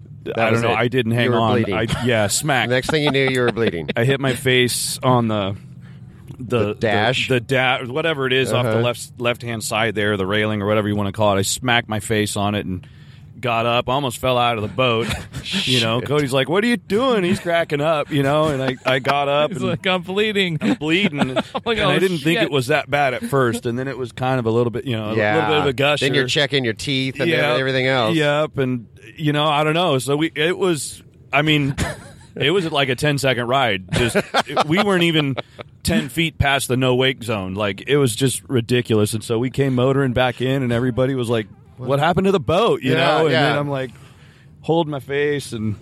I was don't know. it. I didn't hang You were on. bleeding. I yeah, smack. Next thing you knew, you were bleeding. I hit my face on the the, The dash? the, the dash, whatever it is off the Uh-huh. left left hand side there, the railing or whatever you want to call it. I smacked my face on it and got up, almost fell out of the boat. You know, Cody's like, "What are you doing?" He's cracking up, you know, and I, I got up He's and like, I'm bleeding. bleeding, and like, I oh, didn't think shit. it was that bad at first, and then it was kind of a little bit, you know, a yeah. little bit of a gusher. Then you're checking your teeth and Yep. everything else. Yep, and you know, I don't know. So we, it was, I mean, it was like a ten second ride. Just we weren't even ten feet past the no wake zone. Like it was just ridiculous. And so we came motoring back in, and everybody was like, "What happened to the boat?" You Yeah, know, and yeah. then I'm like, holding my face, and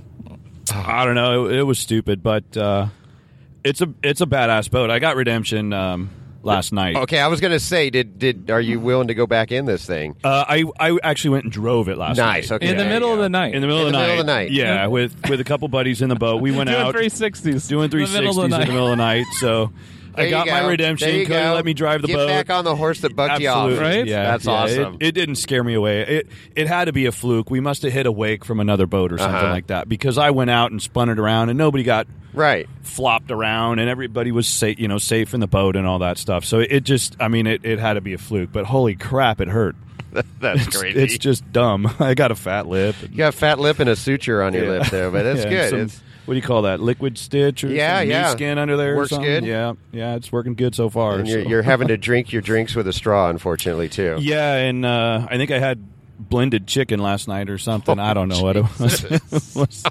I don't know. It, it was stupid, but uh, it's a it's a badass boat. I got redemption um, last night. Okay, I was going to say, did did are you willing to go back in this thing? Uh, I I actually went and drove it last Nice. night. Okay. In the there you middle of go. the night. In the middle, In of, the the middle night. of the night. Yeah, with with a couple buddies in the boat. We went Doing out three sixties. doing three in the middle sixties of the in night. the middle of the night. So There I you got my go. redemption. There you Cody go. let me drive the Get boat. back on the horse that bucked you off. Absolutely. Right? Yeah, That's yeah, awesome. It, it didn't scare me away. It it had to be a fluke. We must have hit a wake from another boat or something Uh-huh. like that, because I went out and spun it around and nobody got Right. flopped around and everybody was safe, you know, safe in the boat and all that stuff. So it just, I mean, it, it had to be a fluke. But holy crap, it hurt. That's It's, crazy. it's just dumb. I got a fat lip. you got a fat lip and a suture on your Yeah. lip there, but that's Yeah, good. some- It's, what do you call that? Liquid stitch or Yeah, some yeah. knee skin under there? or Works something? good. Yeah, yeah, it's working good so far. and you're, so. you're having to drink your drinks with a straw, unfortunately, too. Yeah, and uh, I think I had blended chicken last night or something. I don't know what it was. it was.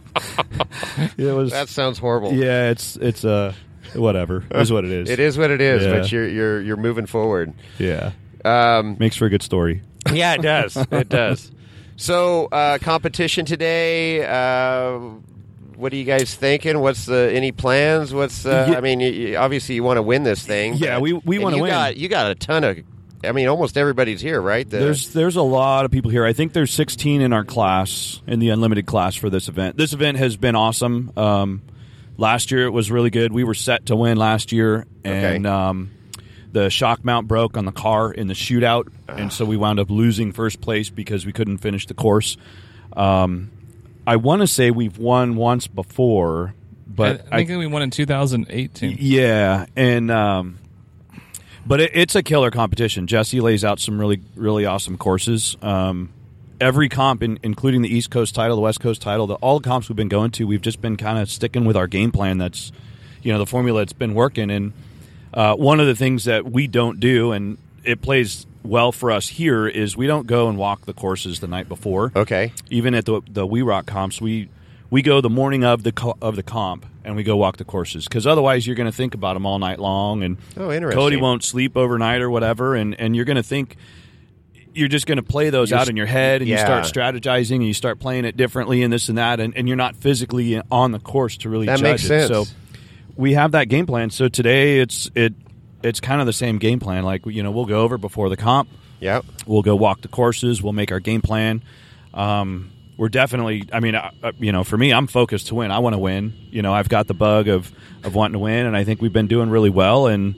It was. That sounds horrible. Yeah, it's it's uh whatever. It is what it is. It is what it is, Yeah. but you're you're you're moving forward. Yeah, Um, makes for a good story. yeah, it does. It does. So, uh, competition today. Uh, what are you guys thinking? What's the any plans? What's uh, Yeah. I mean, you, you, obviously you want to win this thing. Yeah, but- we- we and wanna you win. Got, you got a ton of. I mean, almost everybody's here, right? The- There's there's a lot of people here. I think there's sixteen in our class, in the unlimited class for this event. This event has been awesome. Um, last year it was really good. We were set to win last year, and Okay. um, the shock mount broke on the car in the shootout, and so we wound up losing first place because we couldn't finish the course. Um, I want to say we've won once before, but I think we won in two thousand eighteen. yeah, and um, but it, it's a killer competition. Jesse lays out some really, really awesome courses. Um, every comp, in, including the East Coast title, the West Coast title, the, all the comps we've been going to, we've just been kind of sticking with our game plan. That's, you know, the formula that's been working. And uh, one of the things that we don't do, and it plays well for us here, is we don't go and walk the courses the night before. okay. Even at the the We Rock comps, we we go the morning of the co- of the comp and we go walk the courses, because otherwise you're going to think about them all night long, and Oh, interesting. Cody won't sleep overnight or whatever, and and you're going to think you're just going to play those You're out in your head, and you yeah. start strategizing and you start playing it differently and this and that, and, and you're not physically on the course to really That judge makes it. sense. So we have that game plan. So today it's it it's kind of the same game plan. Like, you know, we'll go over before the comp. Yep. We'll go walk the courses. We'll make our game plan. Um, we're definitely, I mean, uh, you know, for me, I'm focused to win. I want to win. You know, I've got the bug of, of wanting to win, and I think we've been doing really well. And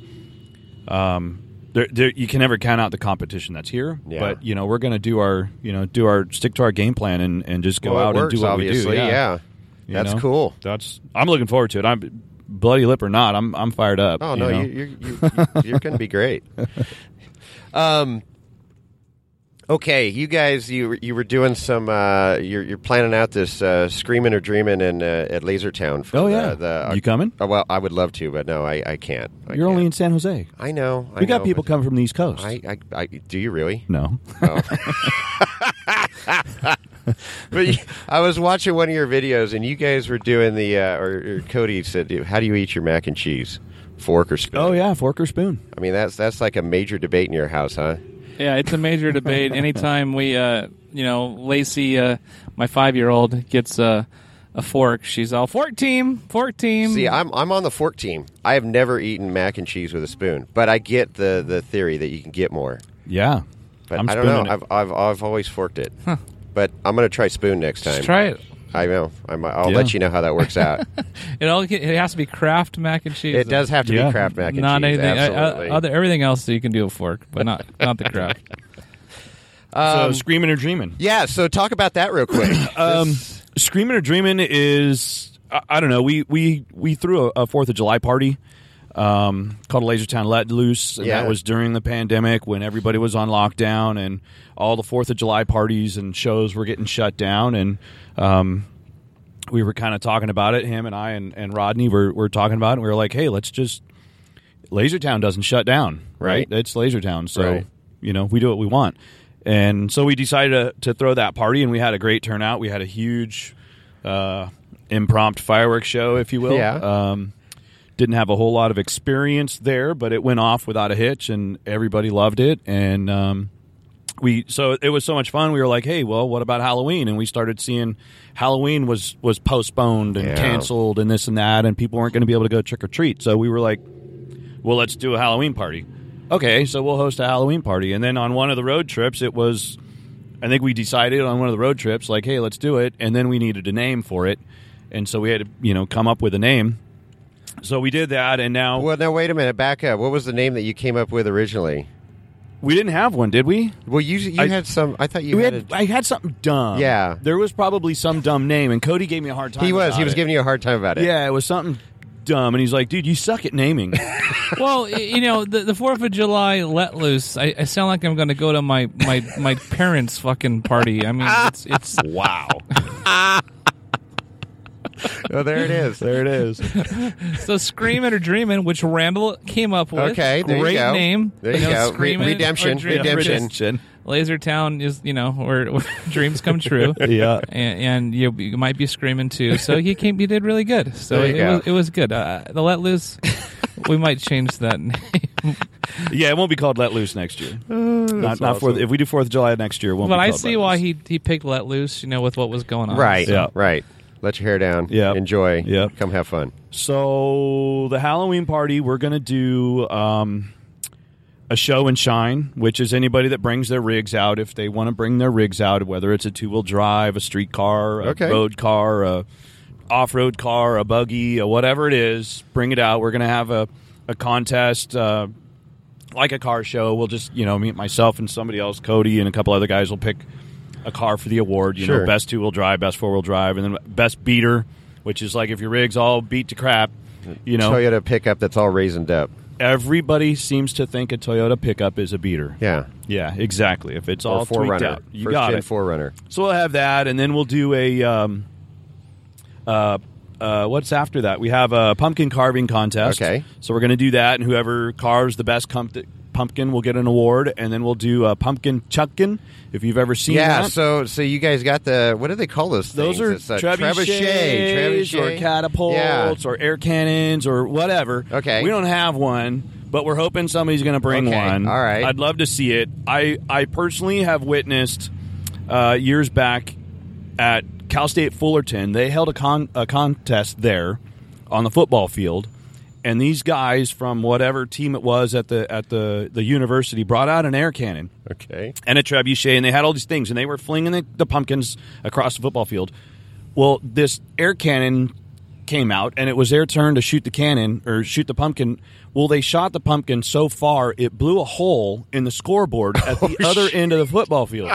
um, there, there, you can never count out the competition that's here. Yeah. But, you know, we're going to do our, you know, do our, stick to our game plan and, and just go Well, it out works, and do what obviously. we do. Yeah. You That's know? cool. That's, I'm looking forward to it. I'm bloody lip or not. I'm, I'm fired up. Oh you no, know? you, you, you, you're going to be great. Um. Okay, you guys, you you were doing some. Uh, you're you're planning out this uh, screaming or dreaming in uh, at Lasertown. For Oh, the, yeah. the, You coming? Oh, well, I would love to, but no, I, I can't. I You're can't. only in San Jose. I know. I We got know, people but coming from the East Coast. I, I, I do you really? no. Oh. But you- I was watching one of your videos, and you guys were doing the, uh, or, or Cody said, "How do you eat your mac and cheese? Fork or spoon?" Oh, yeah, fork or spoon. I mean, that's that's like a major debate in your house, huh? Yeah, it's a major debate. Anytime we, uh, you know, Lacey, uh, my five-year-old, gets uh, a fork, she's all, fork team, fork team. See, I'm I'm on the fork team. I have never eaten mac and cheese with a spoon, but I get the, the theory that you can get more. Yeah. But I'm I don't know. spooning it. I've, I've I've always forked it, but I'm going to try spoon next time. Just try it. I know. I'm, I'll Yeah. let you know how that works out. It all it has to be Kraft mac and cheese. It does have to Yeah. be Kraft mac and not cheese. anything. uh, Absolutely. uh, other, everything else you can do a fork, but not not the Kraft. so screaming or dreaming. yeah. So talk about that real quick. Um, This- screaming or dreaming is I, I don't know. We we we threw a, a Fourth of July party um, called Lasertown Let Loose, and Yeah. that was during the pandemic when everybody was on lockdown and all the Fourth of July parties and shows were getting shut down, and um, we were kind of talking about it. Him and I and, and Rodney were, were talking about it, and we were like, hey, let's just Lasertown doesn't shut down, right? Right. It's Lasertown, so Right. you know we do what we want. And so we decided to, to throw that party, and we had a great turnout. We had a huge uh, impromptu fireworks show, if you will. Yeah. Um, didn't have a whole lot of experience there, but it went off without a hitch, and everybody loved it. And um, we so it was so much fun. We were like, hey, well, what about Halloween? And we started seeing Halloween was was postponed and Yeah. canceled and this and that, and people weren't going to be able to go trick or treat. So we were like, well, let's do a Halloween party. Okay, so we'll host a Halloween party. And then on one of the road trips, it was, I think we decided on one of the road trips, like, hey, let's do it. And then we needed a name for it. And so we had to, you know, come up with a name. So we did that, and now Well, now wait a minute. Back up. What was the name that you came up with originally? we didn't have one, did we? Well, you you I- had some. I thought you we had. had, a, I had something dumb. Yeah. There was probably some dumb name, and Cody gave me a hard time. he was. about He was it. giving you a hard time about it. Yeah, it was something dumb, and he's like, dude, you suck at naming. Well, y- you know, the the Fourth of July let loose. I, I sound like I'm going to go to my, my, my parents' fucking party. I mean, it's it's Wow. Oh, there it is. There it is. so Screamin' or Dreamin', which Randall came up with. Okay, there you great go. name. There you know, go. Re- Screamin' or redemption, Dreamin'. redemption. Lasertown is, you know, where, where dreams come true. Yeah. And, and you, you might be screaming too. So he came. He did really good. So There you it go. was it was good. Uh, the Let Loose. We might change that name. Yeah, it won't be called Let Loose next year. not not for if we do Fourth of July next year. It won't But be I called see Let why Loose. he he picked Let Loose. You know, with what was going on. Right. Yeah. Right. Let your hair down. Yeah. Enjoy. Yeah. Come have fun. So the Halloween party, we're going to do um, a show and shine, which is anybody that brings their rigs out. If they want to bring their rigs out, whether it's a two-wheel drive, a street car, a Okay. road car, a off-road car, a buggy, or whatever it is, bring it out. We're going to have a, a contest uh, like a car show. We'll just, you know, meet myself and somebody else, Cody, and a couple other guys will pick a car for the award. You Sure. know, best two-wheel drive, best four-wheel drive, and then best beater, which is like if your rig's all beat to crap, you know. Toyota pickup that's all raisined up. Everybody seems to think a Toyota pickup is a beater. Yeah. Yeah, exactly. If it's Or all tweaked Forerunner. out, you First got gen it. Forerunner. So we'll have that, and then we'll do a. Um, uh, uh, what's after that? We have a pumpkin carving contest. Okay. So we're going to do that, and whoever carves the best com- pumpkin will get an award, and then we'll do a pumpkin chuckin. If you've ever seen Yeah. that. So so you guys got the what do they call those Those things? are It's a trebuchets, trebuchet, or catapults Yeah. or air cannons or whatever. Okay. We don't have one, but we're hoping somebody's going to bring Okay, one. all right. I'd love to see it. I, I personally have witnessed uh, years back at Cal State Fullerton, they held a, con- a contest there on the football field. And these guys from whatever team it was at the at the, the university brought out an air cannon Okay. and a trebuchet, and they had all these things, and they were flinging the, the pumpkins across the football field. Well, this air cannon came out, and it was their turn to shoot the cannon, or shoot the pumpkin. Well, they shot the pumpkin so far, it blew a hole in the scoreboard at the other end of the football field.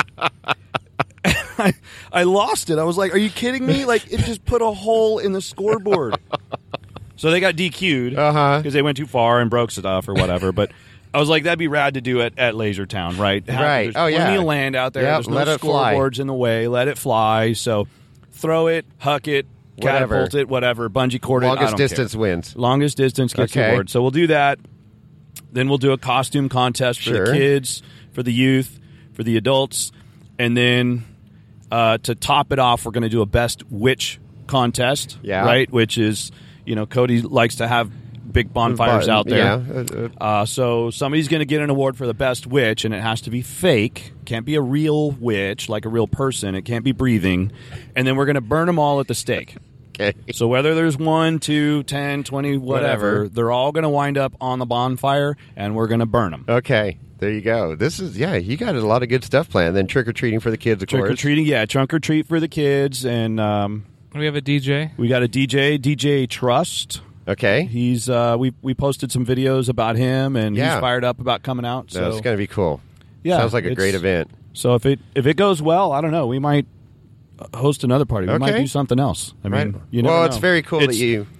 I, I lost it. I was like, are you kidding me? Like, it just put a hole in the scoreboard. So they got D Q'd because Uh-huh. they went too far and broke stuff or whatever. But I was like, that'd be rad to do it at Lasertown, right? Have- Right. There's Oh, yeah. plenty of land out there. Yep, There's no let it fly. scoreboards in the way. Let it fly. So throw it, huck it, Whatever. catapult it, whatever. Bungee cord it. I Longest don't distance care. wins. Longest distance gets the Okay. award. So we'll do that. Then we'll do a costume contest for Sure. the kids, for the youth, for the adults. And then uh, to top it off, we're going to do a best witch contest. Yeah. Right? Which is, you know, Cody likes to have big bonfires But- out there. Yeah. Uh, uh, Uh, so somebody's going to get an award for the best witch, and it has to be fake. Can't be a real witch, like a real person. It can't be breathing. And then we're going to burn them all at the stake. Okay. So whether there's one, two, ten, twenty, whatever, Whatever. they're all going to wind up on the bonfire, and we're going to burn them. Okay. There you go. This is yeah. You got a lot of good stuff planned. Then trick or treating for the kids, of Trick or course. treating, yeah, trunk or treat for the kids, and um, We have a D J. we got a D J, D J Trust. Okay. He's uh, we we posted some videos about him, and Yeah. he's fired up about coming out. So No, it's going to be cool. yeah, Sounds like a it's- great event. So if it if it goes well, I don't know, we might host another party. We might Okay. do something else. I mean, Right. you never well, it's know. very cool It's- that you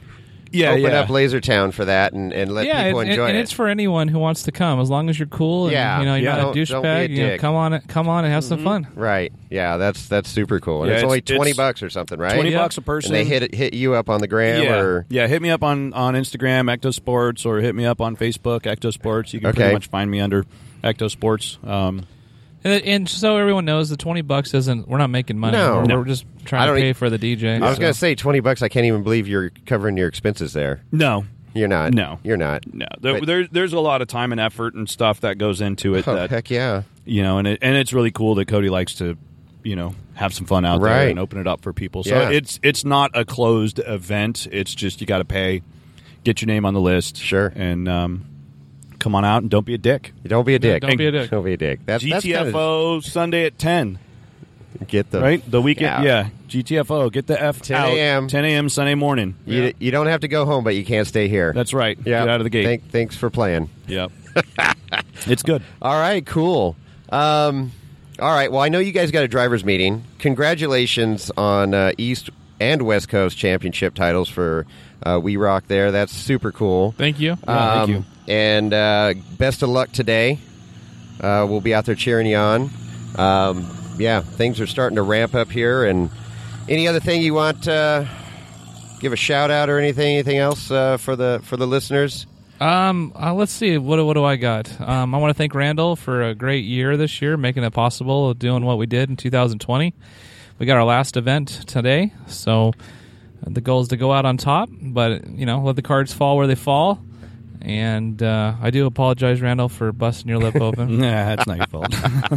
Yeah, open yeah. up Laser Town for that and, and let yeah, people and, enjoy and it. it's for anyone who wants to come, as long as you're cool. And, Yeah, you know, you're yeah. not Don't- a don't be a douchebag. You know, dick. come on, come on, and have some fun. Right. Yeah, that's that's super cool. And Yeah, it's, it's- only twenty it's bucks or something, right? twenty Yeah. bucks a person. And they hit it, hit you up on the gram yeah. or yeah, hit me up on, on Instagram, Ectosports, or hit me up on Facebook, Ectosports. You can Okay. pretty much find me under Ectosports. Um, And, and so everyone knows, the twenty bucks isn't. We're not making money. No. we're, No. we're just I trying to don't pay e- for the D J. I was so. going to say twenty bucks. I can't even believe you're covering your expenses there. no, You're not. No. You're not. no. There, But- there, there's a lot of time and effort and stuff that goes into it. Oh, that heck yeah. you know, and it, and it's really cool that Cody likes to, you know, have some fun out Right. there and open it up for people. So Yeah. it's it's not a closed event. It's just you got to pay, get your name on the list, Sure. and um, come on out and don't be a dick. Don't be a dick. don't be a dick. Don't be a dick. That, that's G T F O Sunday at ten, kinda, get the right? The weekend, Yeah. yeah. G T F O, get the F ten out. a.m. ten a.m. Sunday morning. You, you don't have to go home, but you can't stay here. That's right. yeah. Get out of the gate. Thank, thanks for playing. Yep. It's good. All right, cool. Um, all right, well, I know you guys got a driver's meeting. Congratulations on uh, East and West Coast championship titles for uh, We Rock there. That's super cool. Thank you. Yeah, thank Um, you. And uh, best of luck today. Uh, we'll be out there cheering you on. Um, yeah, things are starting to ramp up here. And any other thing you want to give a shout out or anything? Anything else uh, for the for the listeners? Um, uh, let's see. What what do I got? Um, I want to thank Randall for a great year this year, making it possible, doing what we did in two thousand twenty. We got our last event today, so the goal is to go out on top. But you know, let the cards fall where they fall. And uh, I do apologize, Randall, for busting your lip open. Nah, that's not your fault.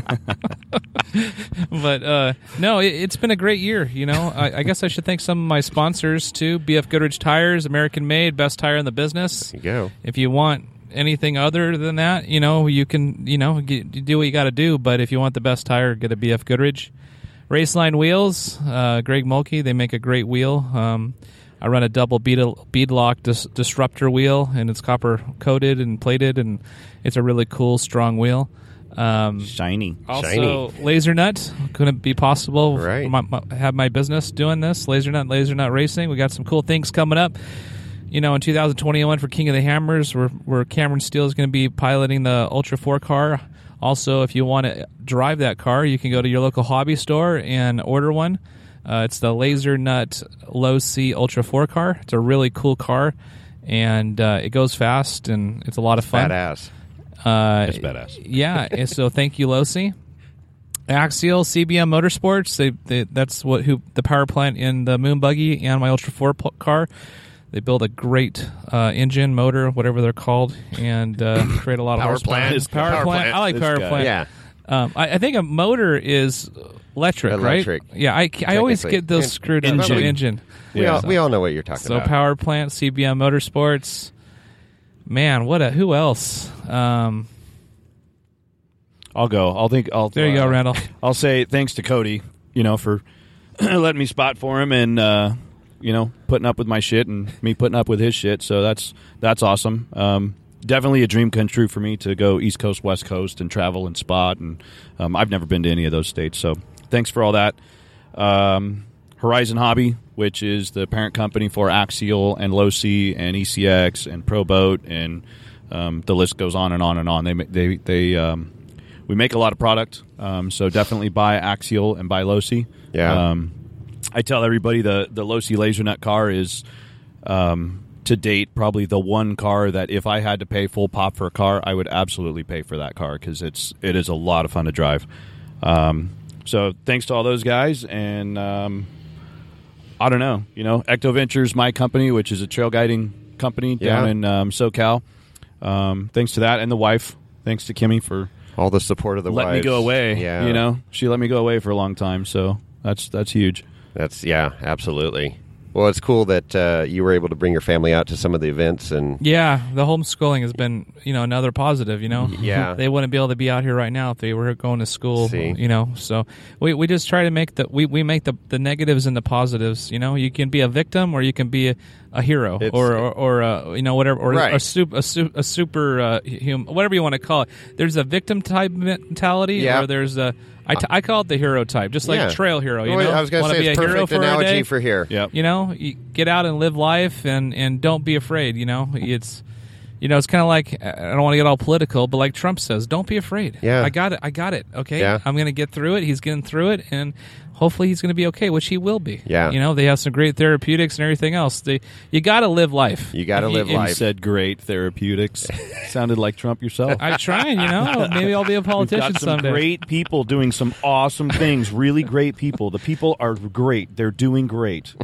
But uh, no, it, it's been a great year. You know, I, I guess I should thank some of my sponsors too: B F Goodrich Tires, American Made, best tire in the business. There you go. If you want anything other than that, you know, you can, you know, get, do what you got to do. But if you want the best tire, get a B F Goodrich. Raceline Wheels, uh, Greg Mulkey, they make a great wheel. Um, I run a double bead, beadlock dis- disruptor wheel, and it's copper coated and plated, and it's a really cool, strong wheel. Um, Shiny. also, Laser Nut couldn't be possible. Right. My, my, have my business doing this. Laser Nut, Laser Nut Racing. We got some cool things coming up. You know, in two thousand twenty-one for King of the Hammers, where where Cameron Steele is going to be piloting the Ultra four car. Also, if you want to drive that car, you can go to your local hobby store and order one. Uh, it's the Laser Nut Low C Ultra four car. It's a really cool car, and uh, it goes fast, and it's a lot of fun. Badass. Uh, It's badass. Yeah, and so thank you, Losi. Axial, C B M Motorsports. They, they that's what who the power plant in the Moon Buggy and my Ultra four p- car. They build a great uh, engine, motor, whatever they're called, and uh, create a lot of Power horsepower. plant. This Power, Power plant. plant. I like This power guy. plant. Yeah. Um, I, I think a motor is electric, Electric. right? Yeah, I, I always Technically. get those En- screwed up. engine. Engine. We, Yeah. all, we all know what you're talking So about. power plant, C B M Motorsports. Man, what a who else? Um, I'll go. I'll think. I'll. there you uh, go, Randall. I'll say thanks to Cody, you know, for letting me spot for him and uh, you know, putting up with my shit and me putting up with his shit. So that's that's awesome. Um, definitely a dream come true for me to go East Coast, West Coast, and travel and spot. And um, I've never been to any of those states. So thanks for all that. Um, Horizon Hobby, which is the parent company for Axial and Losi and E C X and Pro Boat, and um, the list goes on and on and on. They ma- they they. Um, We make a lot of product, um, so definitely buy Axial and buy Losi. Yeah. Um, I tell everybody the the Losi Laser Nut car is, um, to date, probably the one car that if I had to pay full pop for a car, I would absolutely pay for that car because it's it is a lot of fun to drive. Um, so thanks to all those guys, and um, I don't know, you know, Ecto Ventures, my company, which is a trail guiding company down Yeah. in um, SoCal. Um, thanks to that and the wife. Thanks to Kimmy for all the support of the let me wives. go away. Yeah. You know, she let me go away for a long time, so that's that's huge. That's yeah, absolutely. Well, it's cool that uh, you were able to bring your family out to some of the events and Yeah, the homeschooling has been, you know, another positive, you know. Yeah. They wouldn't be able to be out here right now if they were going to school, See. you know. So we we just try to make the we, we make the, the negatives and the positives, you know. You can be a victim or you can be a, a hero It's- or or, or uh, you know whatever or Right. a, super, a, su- a super uh, hum, whatever you want to call it. There's a victim type mentality Yeah. or there's a I, t- I call it the hero type, just like Yeah. trail hero. You Well, know, I was going to Wanna say be it's a hero perfect for a analogy day? for here. Yep. You know, you get out and live life, and, and don't be afraid. You know, it's you know, it's kind of like, I don't want to get all political, but like Trump says, don't be afraid. Yeah. I got it. I got it. Okay, Yeah. I'm going to get through it. He's getting through it, and hopefully he's going to be okay, which he will be. Yeah. You know, they have some great therapeutics and everything else. They, you got to live life. You gotta And live and- life. You said great therapeutics. Sounded like Trump yourself. I'm trying. You know, maybe I'll be a We've politician got some someday. great people doing some awesome things. Really great people. The people are great. They're doing great.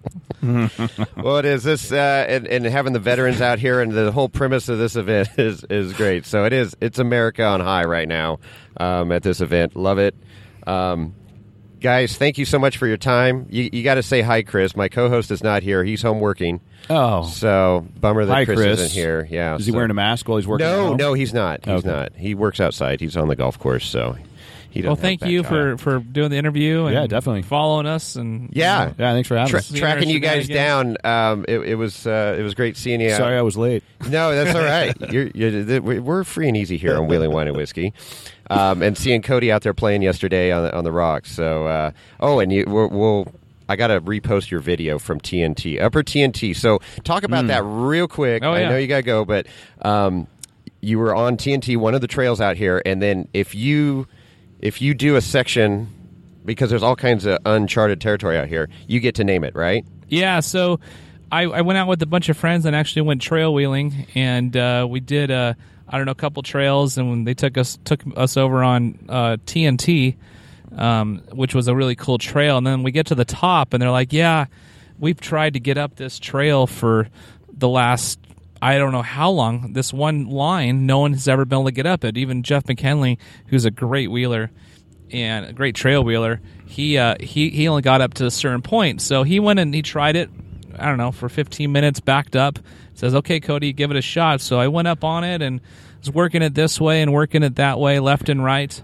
Well, it is this, uh, and, and having the veterans out here, and the whole premise of this event is is great. So it is. It's America on high right now um, at this event. Love it, um, guys. Thank you so much for your time. You, you got to say hi, Chris. My co-host is not here. He's home working. Oh. So bummer that Hi, Chris, Chris. isn't here. Yeah. Is he so- wearing a mask while he's working? at No, home? no, he's not. He's Okay. not. He works outside. He's on the golf course, so he doesn't. Well, have thank that you job. for, for doing the interview and Yeah, definitely. following us and Yeah. Yeah, thanks for having Tra- us. tracking you guys Shenanigans. down. Um, it, it was uh, it was great seeing you. Sorry I was late. No, that's all right. You're, you're, we're free and easy here on Wheeling Wine and Whiskey, um, and seeing Cody out there playing yesterday on the, on the rocks. So, uh, oh, and you, we'll, we'll I got to repost your video from T N T, Upper T N T. So, talk about that real quick. Oh, I yeah. know you got to go, but um, you were on T N T, one of the trails out here, and then if you if you do a section, because there's all kinds of uncharted territory out here, you get to name it, right? Yeah, so I, I went out with a bunch of friends and actually went trail wheeling, and uh, we did uh, I don't know a couple trails, and when they took us took us over on uh, T N T, um, which was a really cool trail, and then we get to the top, and they're like, "Yeah, we've tried to get up this trail for the last." I don't know how long. This one line, no one has ever been able to get up it. Even Jeff McKinley, who's a great wheeler and a great trail wheeler, he uh, he he only got up to a certain point. So he went and he tried it. I don't know, for fifteen minutes, backed up. Says, "Okay, Cody, give it a shot." So I went up on it and was working it this way and working it that way, left and right.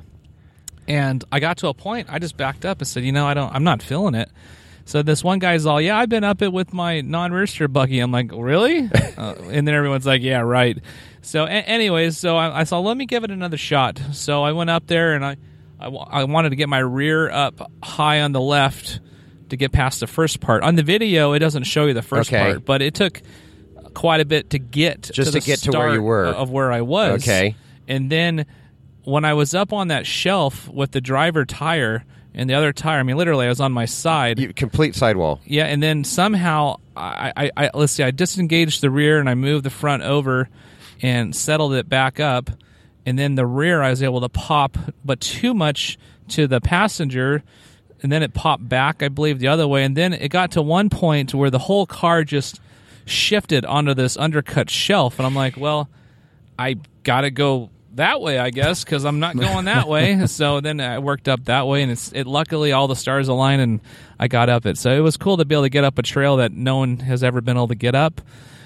And I got to a point, I just backed up and said, "You know, I don't. I'm not feeling it." So this one guy's all, "Yeah, I've been up it with my non-register buggy." I'm like, "Really?" uh, and then everyone's like, "Yeah, right." So, a- anyways, so I, I saw, let me give it another shot. So I went up there and I, I, w- I wanted to get my rear up high on the left to get past the first part. On the video, it doesn't show you the first Okay. part, but it took quite a bit to get Just to, to the get to where start you were. of where I was. Okay. And then when I was up on that shelf with the driver tire and the other tire, I mean, literally, I was on my side. You, complete sidewall. Yeah, and then somehow I, I, I let's see, I disengaged the rear and I moved the front over and settled it back up, and then the rear I was able to pop, but too much to the passenger, and then it popped back, I believe, the other way, and then it got to one point where the whole car just shifted onto this undercut shelf, and I'm like, well, I got to go that way, I guess, because I'm not going that way. So then I worked up that way, and it's it. Luckily, all the stars aligned, and I got up it. So it was cool to be able to get up a trail that no one has ever been able to get up.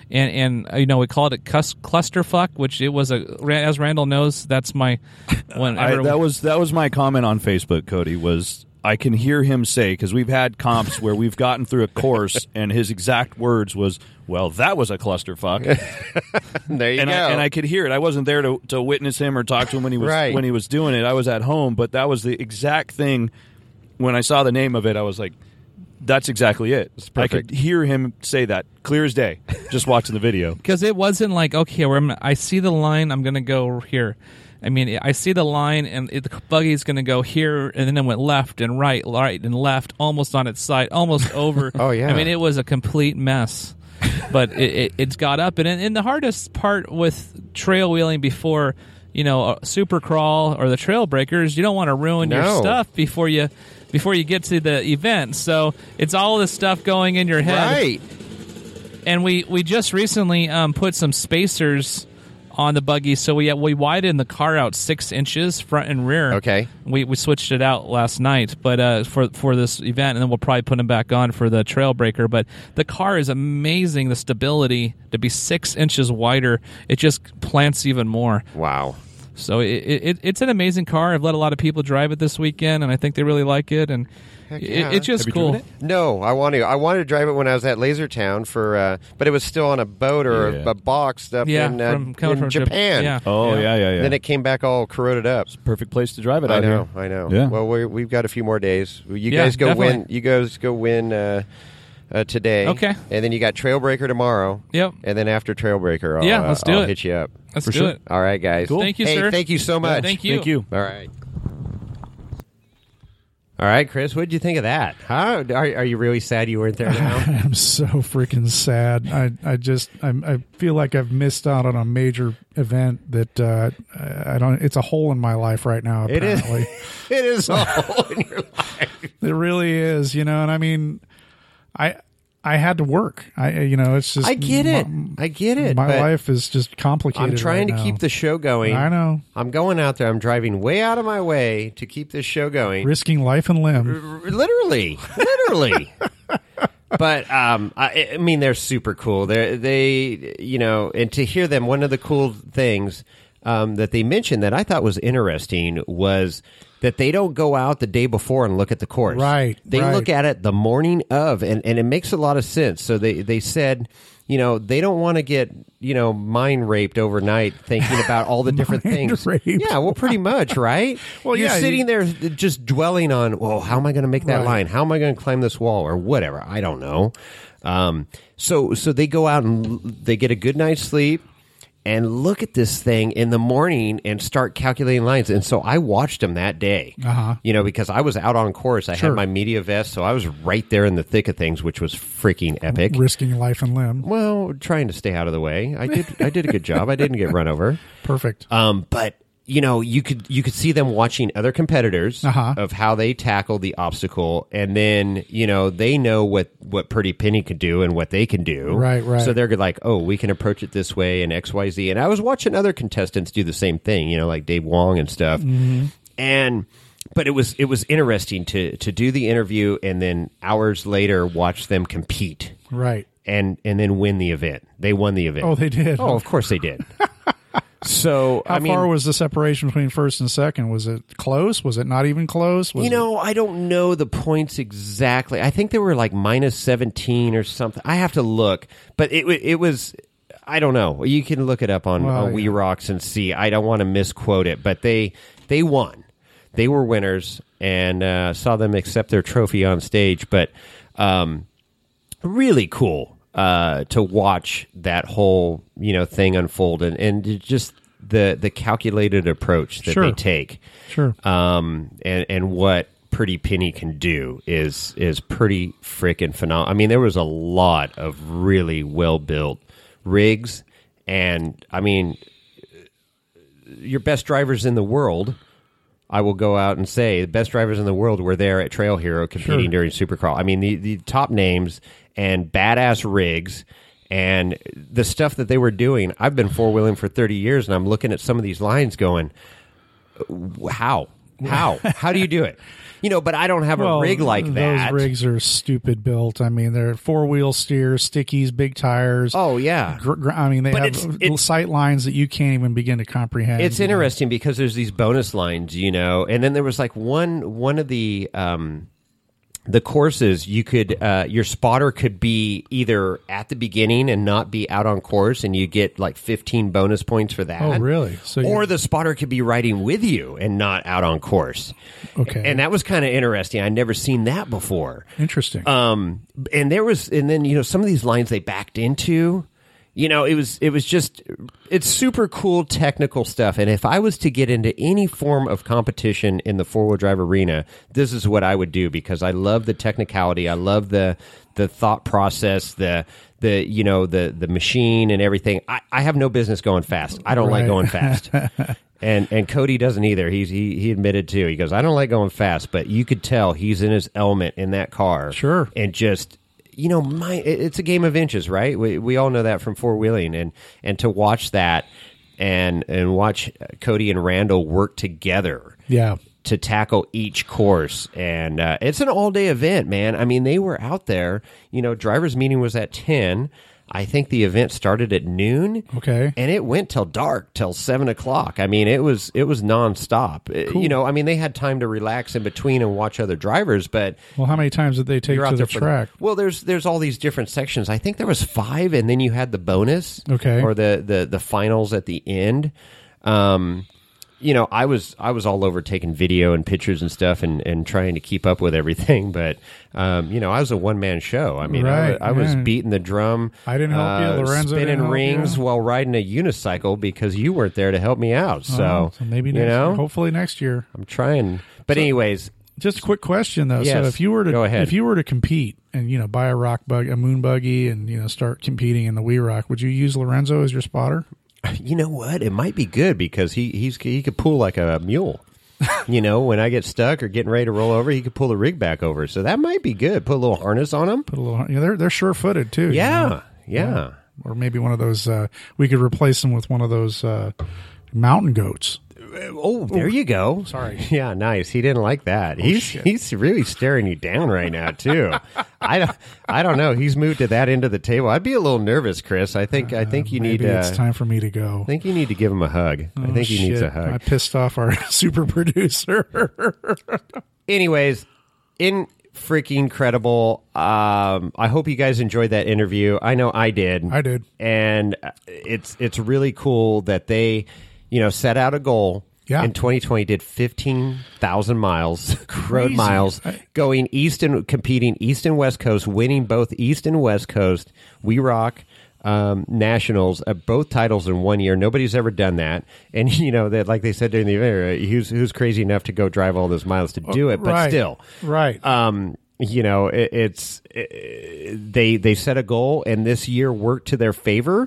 And and you know, we called it cus- clusterfuck, which it was a, as Randall knows, that's my whenever I, that was that was my comment on Facebook, Cody, was I can hear him say, because we've had comps where we've gotten through a course and his exact words was, well, that was a clusterfuck. There you and go. I, and I could hear it. I wasn't there to, to witness him or talk to him when he was Right. when he was doing it. I was at home, but that was the exact thing. When I saw the name of it, I was like, that's exactly it. I could perfect. hear him say that clear as day, just watching the video. because it wasn't like, okay, where I'm, I see the line, I'm going to go here. I mean, I see the line, and it, the buggy's going to go here, and then it went left and right, right and left, almost on its side, almost over. Oh, yeah. I mean, it was a complete mess. But it, it, it's got up, and, and the hardest part with trail wheeling before, you know, a super crawl or the trail breakers, you don't want to ruin your No. stuff before you before you get to the event. So it's all this stuff going in your head. right. And we, we just recently um, put some spacers on the buggy, so we we widened the car out six inches front and rear. Okay. We we switched it out last night, but uh, for for this event, and then we'll probably put them back on for the trail breaker. But the car is amazing. The stability to be six inches wider, it just plants even more. Wow. So it, it it's an amazing car. I've let a lot of people drive it this weekend, and I think they really like it. And Heck it, yeah. it's just Have you cool. driven it? No, I want to. I wanted to drive it when I was at Lasertown for, uh, but it was still on a boat or Yeah. a, a box up Yeah, in, uh, from coming in from Jap- Japan. yeah. Oh yeah, yeah, yeah. Then it came back all corroded up. Perfect place to drive it. I out know, here. I know. Yeah. Well, we we've got a few more days. You Yeah, guys go definitely. win. You guys go win uh, uh, today. Okay. And then you got Trailbreaker tomorrow. Yep. And then after Trailbreaker, I'll, Yeah, uh, let's do I'll it. hit you up. Let's For do sure. it. All right, guys. Cool. Thank you, hey, sir. thank you so much. Thank you. Thank you. All right. All right, Chris, what did you think of that? Huh? Are, are you really sad you weren't there now? I'm so freaking sad. I I just I'm, I feel like I've missed out on a major event that uh, I don't. It's a hole in my life right now. It is. Apparently, It is a hole in your life. it really is. You know, and I mean, I I had to work. I you know, it's just I get it. My, I get it. my but life is just complicated. I'm trying right to now. keep the show going. I know, I'm going out there. I'm driving way out of my way to keep this show going. risking life and limb. R- Literally, literally. But um, I, I mean, they're super cool. They, they, you know, and to hear them, one of the cool things um, that they mentioned that I thought was interesting was that they don't go out the day before and look at the course. Right, They right. look at it the morning of, and, and it makes a lot of sense. So they, they said, you know, they don't want to get, you know, mind raped overnight thinking about all the different Mind things. raped. Yeah, well, pretty much, right? Well, You're yeah, sitting you- there just dwelling on, well, how am I going to make that Right. line? How am I going to climb this wall or whatever? I don't know. Um, so, so they go out and l- they get a good night's sleep and look at this thing in the morning and start calculating lines. And so I watched them that day, Uh-huh. you know, because I was out on course. I Sure. had my media vest, so I was right there in the thick of things, which was freaking epic. Risking life and limb. Well, trying to stay out of the way. I did. I did a good job. I didn't get run over. Perfect. Um, but you know, you could you could see them watching other competitors Uh-huh. of how they tackle the obstacle, and then you know they know what what Pretty Penny could do and what they can do. Right, right. So they're good, like, oh, we can approach it this way and X, Y, Z. And I was watching other contestants do the same thing. You know, like Dave Wong and stuff. Mm-hmm. And but it was it was interesting to to do the interview and then hours later watch them compete Right. and and then win the event. They won the event. Oh, they did. Oh, of course they did. So How I mean, far was the separation between first and second? Was it close? Was it not even close? Was you know, I don't know the points exactly. I think they were like minus seventeen or something. I have to look, but it wa- it was. I don't know. You can look it up on, Well, on yeah. Wii Rocks and see. I don't want to misquote it, but they they won. They were winners, and uh, saw them accept their trophy on stage. But um, really cool uh, to watch that whole you know thing unfold, and, and just the the calculated approach that Sure. they take. Sure. Um, and and what Pretty Penny can do is is pretty freaking phenomenal. I mean, there was a lot of really well built rigs, and I mean, your best drivers in the world. I will go out and say the best drivers in the world were there at Trail Hero competing Sure. during Supercross. I mean, the, the top names and badass rigs and the stuff that they were doing. I've been four wheeling for thirty years, and I'm looking at some of these lines going, how? How? How do you do it? You know, but I don't have well, a rig like those that. rigs are stupid built. I mean, they're four wheel steer, stickies, big tires. Oh, yeah. Gr- gr- I mean, they But have it's- little it's- sight lines that you can't even begin to comprehend. It's you know. interesting because there's these bonus lines, you know, and then there was like one one of the um, the courses you could uh, your spotter could be either at the beginning and not be out on course, and you get like fifteen bonus points for that. Oh, really? So you- or the spotter could be riding with you and not out on course. Okay. and that was kind of interesting. I'd never seen that before. Interesting. Um, and there was, and then you know, some of these lines they backed into. You know, it was it was just it's super cool technical stuff. And if I was to get into any form of competition in the four wheel drive arena, this is what I would do because I love the technicality. I love the the thought process, the the you know the the machine and everything. I, I have no business going fast. I don't like Right. going fast. And and Cody doesn't either. He's he he admitted too. He goes, I don't like going fast, but you could tell he's in his element in that car. Sure. And just you know, my it- it's a game of inches, right? We we all know that from four wheeling, and and to watch that and and watch Cody and Randall work together yeah. to tackle each course, and uh, it's an all day event, man. I mean, they were out there. You know, drivers' meeting was at ten. I think the event started at noon. Okay. And it went till dark, till seven o'clock. I mean, it was it was nonstop. Cool. You know, I mean, they had time to relax in between and watch other drivers, but Well, how many times did they take you're out to the there for track? well, there's there's all these different sections. I think there was five, and then you had the bonus, Okay. or the the the finals at the end. Um, you know, I was I was all over taking video and pictures and stuff, and, and trying to keep up with everything. But um, you know, I was a one man show. I mean, Right, I, I was yeah. beating the drum. I didn't help you. uh, Lorenzo didn't spinning help rings you. while riding a unicycle because you weren't there to help me out. So, Oh, so maybe next you know, year. Hopefully next year. I'm trying. But anyways, Just a quick question though. Yes. So if you were to Go ahead. if you were to compete and you know buy a rock bug a moon buggy and you know start competing in the Wee Rock, would you use Lorenzo as your spotter? you know what? It might be good because he he's he could pull like a mule. You know, when I get stuck or getting ready to roll over, he could pull the rig back over. So that might be good. Put a little harness on him. Put a little. You know, they're they're sure footed too. you Yeah, know? yeah. Or maybe one of those. Uh, we could replace them with one of those uh, mountain goats. Oh, there you go. Sorry. Yeah, nice. He didn't like that. he's shit. he's really staring you down right now too. I don't I don't know. He's moved to that end of the table. I'd be a little nervous, Chris. I think I think you Maybe need. it's Uh, time for me to go. I think you need to give him a hug. I Oh, think he needs shit. a hug. I pissed off our super producer. Anyways, in freaking incredible. Um, I hope you guys enjoyed that interview. I know I did. I did. And it's it's really cool that they, you know, set out a goal. Yeah. In twenty twenty, did fifteen thousand miles, road Crazy. miles, I- going east and competing east and west coast, winning both east and west coast. We Rock um, Nationals, uh, both titles in one year. Nobody's ever done that. And you know that, like they said during the event, uh, who's who's crazy enough to go drive all those miles to do it? But right. still, Right. um, you know, it, it's it, they they set a goal, and this year worked to their favor.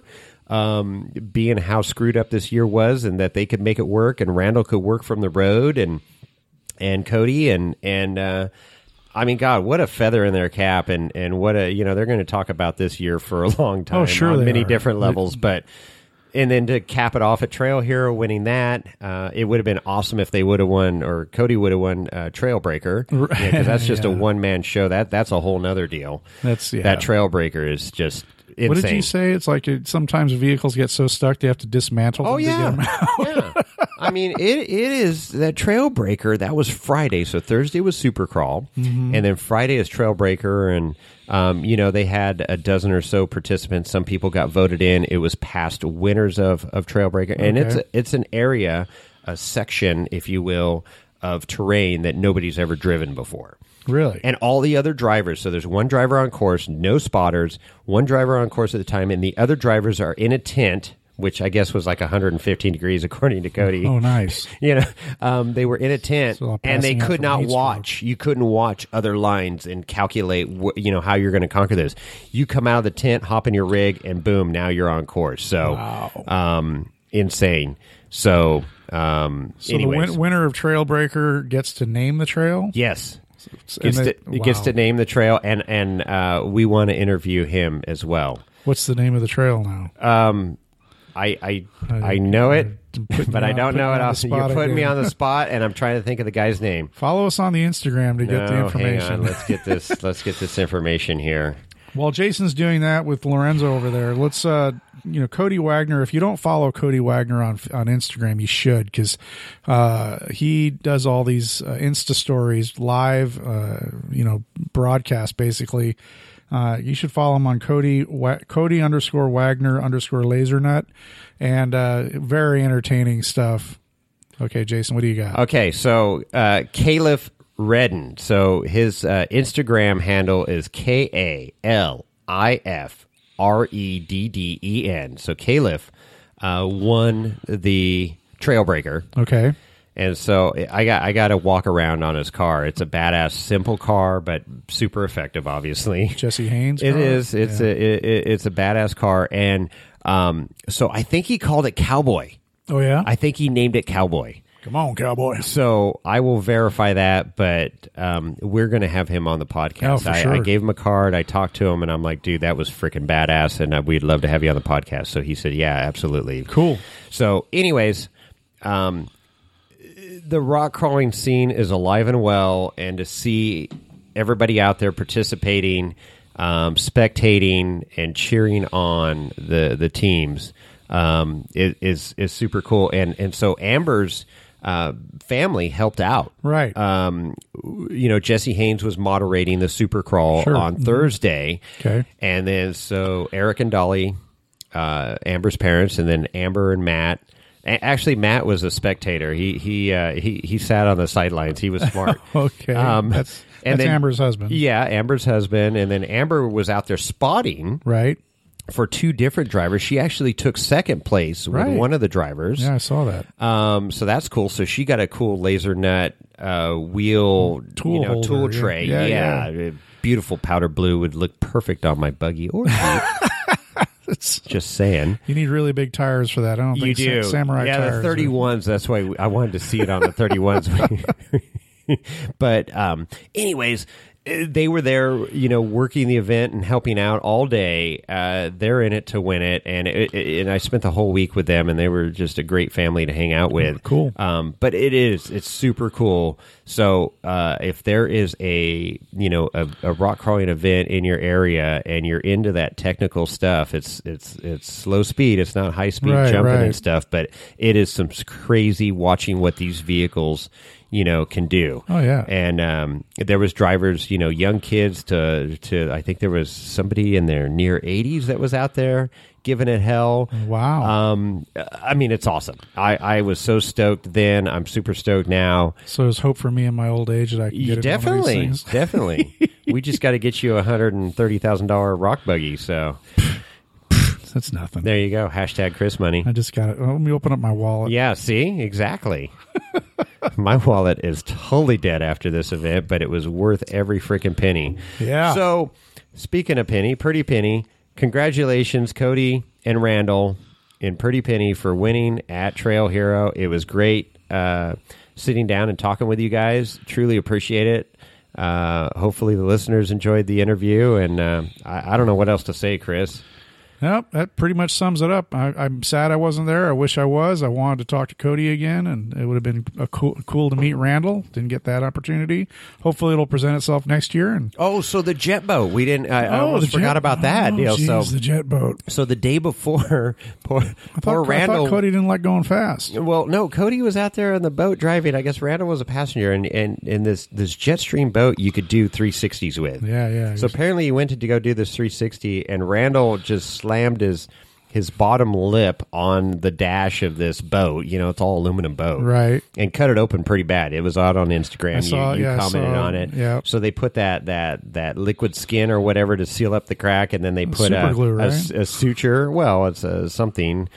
Um, being how screwed up this year was, and that they could make it work, and Randall could work from the road, and and Cody, and and uh, I mean, God, what a feather in their cap, and and what a you know they're going to talk about this year for a long time. Oh, sure on they many are. different levels, but. And then to cap it off at Trail Hero winning that, uh, it would have been awesome if they would have won, or Cody would have won uh, Trailbreaker, because that's just a Yeah. one man show. That that's a whole nother deal. That's yeah. That Trailbreaker is just insane. What did you say? It's like it, sometimes vehicles get so stuck they have to dismantle. Oh them to get yeah, them out. yeah. I mean, it it is that Trailbreaker. That was Friday, so Thursday was Supercrawl, Mm-hmm. and then Friday is Trailbreaker, and um, you know they had a dozen or so participants. Some people got voted in. It was past winners of of Trailbreaker, and it's Okay. a, it's an area, a section, if you will, of terrain that nobody's ever driven before. Really? And all the other drivers, so there's one driver on course, no spotters, one driver on course at the time, and the other drivers are in a tent, which I guess was like one hundred fifteen degrees according to Cody. Oh, nice. You know, um, they were in a tent, So and they passing out could from not heat watch. You couldn't watch other lines and calculate, wh- you know, how you're going to conquer this. You come out of the tent, hop in your rig, and boom, now you're on course. So, Wow. um, insane. So, um, So anyways, the win- winner of Trailbreaker gets to name the trail. yes. And Gets they- to, gets wow. to name the trail, and and uh, we want to interview him as well. What's the name of the trail now? Um, I I I- I know it, putting but you I on- don't putting know you it. on the off- You're spot putting me again. on the spot, and I'm trying to think of the guy's name. Follow us on the Instagram to get the No, information. hang on. Let's get this. Let's get this information here. While Jason's doing that with Lorenzo over there, let's uh, you know Cody Wagner. If you don't follow Cody Wagner on on Instagram, you should, because uh, he does all these uh, Insta stories live, uh, you know, broadcast basically. Uh, you should follow him on Cody Wa- Cody underscore Wagner underscore Lasernut, and uh, very entertaining stuff. Okay, Jason, what do you got? Okay, so uh, Caliph Redden. So his uh, Instagram handle is K A L I F R E D D E N. So Caliph uh, won the Trailbreaker. Okay, And so I got I got to walk around on his car. It's a badass, simple car, but super effective. Obviously, Jesse Haynes. it car? is. It's Yeah. a it, it- it's a badass car, and um, so I think he called it Cowboy. Oh yeah. I think he named it Cowboy. Come on, cowboy. So I will verify that, but um, we're going to have him on the podcast. Oh, for I, sure. I gave him a card. I talked to him, and I'm like, dude, that was freaking badass, and uh, we'd love to have you on the podcast. So he said, yeah, absolutely. Cool. So, anyways, um, the rock crawling scene is alive and well, and to see everybody out there participating, um, spectating and cheering on the the teams um, is is super cool. And and so Amber's uh, family helped out. Right. Um, you know, Jesse Haynes was moderating the super crawl Sure. on Thursday. Okay. And then so Eric and Dolly, uh, Amber's parents, and then Amber and Matt. A- Actually, Matt was a spectator. He he uh, he he sat on the sidelines. He was smart. Okay. Um, that's and that's then- Amber's husband. Yeah, Amber's husband, and then Amber was out there spotting Right. for two different drivers. She actually took second place with Right. one of the drivers. Yeah, I saw that. Um, so that's cool. So she got a cool laser nut uh, wheel Tool you know, holder, tool yeah. tray. Yeah, Yeah, yeah. Uh, beautiful powder blue would look perfect on my buggy or Jeep. It's- Just saying. you need really big tires for that. I don't You think sa- do. samurai yeah, tires. the are- thirty-ones. That's why we, I wanted to see it on the thirty-ones. But um, anyways, uh, they were there, you know, working the event and helping out all day. Uh, they're in it to win it, and it, it, and I spent the whole week with them, and they were just a great family to hang out with. Cool. Um, but it is, it's super cool. So uh, if there is a, you know, a, a rock crawling event in your area, and you're into that technical stuff, it's it's it's slow speed. It's not high speed Right, jumping right. and stuff, but it is some crazy watching what these vehicles, you know, can do. Oh, yeah. And um, there was drivers, you know, young kids to to I think there was somebody in their near eighties that was out there giving it hell. Wow. Um, I mean, it's awesome. I, I was so stoked then. I'm super stoked now. So there's hope for me in my old age that I can You get in one of these definitely, things. definitely. We just got to get you a hundred and thirty thousand dollar rock buggy. So That's nothing. there you go. Hashtag Chris money. I just got it. Let me open up my wallet. Yeah, see? Exactly. My wallet is totally dead after this event, but it was worth every freaking penny. Yeah. So, speaking of penny, Pretty Penny, congratulations, Cody and Randall in Pretty Penny for winning at Trail Hero. It was great uh, sitting down and talking with you guys. Truly appreciate it. Uh, hopefully the listeners enjoyed the interview, and uh, I, I don't know what else to say, Chris. Nope, that pretty much sums it up. I, I'm sad I wasn't there. I wish I was. I wanted to talk to Cody again, and it would have been a cool, cool to meet Randall. Didn't get that opportunity. Hopefully, it'll present itself next year. And Oh, so the jet boat. We didn't. I, I oh, almost the forgot jet- about that. Oh, you know, geez, so the jet boat. So the day before, poor, I thought, poor I Randall. thought Cody didn't like going fast. Well, no, Cody was out there on the boat driving. I guess Randall was a passenger, and and in this this Jetstream boat, you could do three sixties with. Yeah, yeah. So apparently, he went to go do this three sixty, and Randall just slammed his his bottom lip on the dash of this boat. You know, it's all aluminum boat, Right. And cut it open pretty bad. It was out on Instagram. I saw it, you you yeah, I commented saw on it. it. Yeah. So they put that that that liquid skin or whatever to seal up the crack, and then they put Super a, glue, a right? s- a suture. Well, it's a, something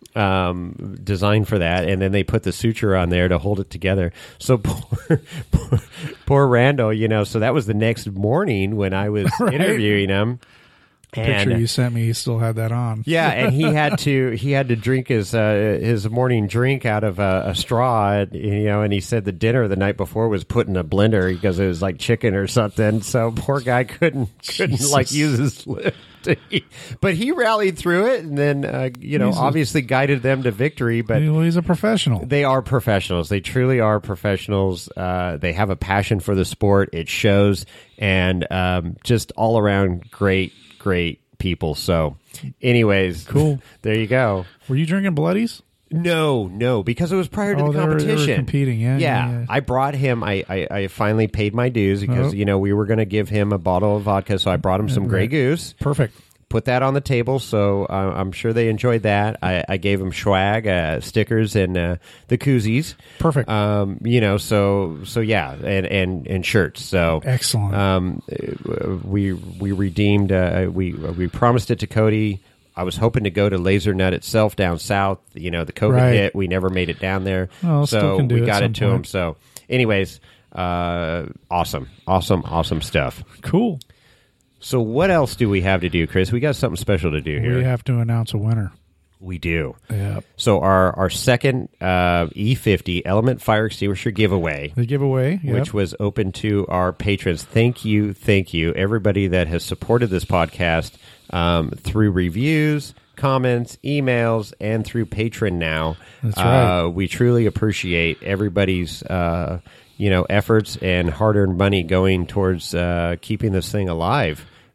um, designed for that, and then they put the suture on there to hold it together. So poor, poor, poor Randall, you know. So that was the next morning when I was Right. interviewing him. Picture And- you sent me, he still had that on. yeah, and he had to he had to drink his uh, his morning drink out of a, a straw, and, you know. And he said the dinner the night before was put in a blender because it was like chicken or something. So poor guy couldn't couldn't Jesus. like use his lip. to eat. But he rallied through it, and then uh, you know He's a- obviously guided them to victory. But Well, he's a professional. they are professionals. They truly are professionals. Uh, they have a passion for the sport. It shows, and um, just all around great, great people. So, anyways, Cool. There you go. Were you drinking bloodies? No, no, because it was prior to Oh, the they were- they were competition. competing, yeah, yeah, yeah. I brought him. I, I, I finally paid my dues because Oh. you know we were going to give him a bottle of vodka, so I brought him some Grey Right. Goose. Perfect. Put that on the table, so uh, I'm sure they enjoyed that. I, I gave them swag, uh, stickers, and uh, the koozies. Perfect. Um, you know, so so yeah, and and, and shirts. So Excellent. Um, uh, we we redeemed. Uh, we we promised it to Cody. I was hoping to go to Laser Nut itself down south. You know, the COVID Right. hit. We never made it down there. Well, so still can do we it got some it to him. point. So, anyways, uh, awesome, awesome, awesome stuff. Cool. So, what else do we have to do, Chris? We got something special to do here. We have to announce a winner. We do. Yeah. So, our our second uh, E fifty Element Fire Extinguisher giveaway, The giveaway. Yep. which was open to our patrons. Thank you, thank you, everybody that has supported this podcast um, through reviews, comments, emails, and through Patreon now. That's right. Uh, we truly appreciate everybody's uh, you know efforts and hard-earned money going towards uh, keeping this thing alive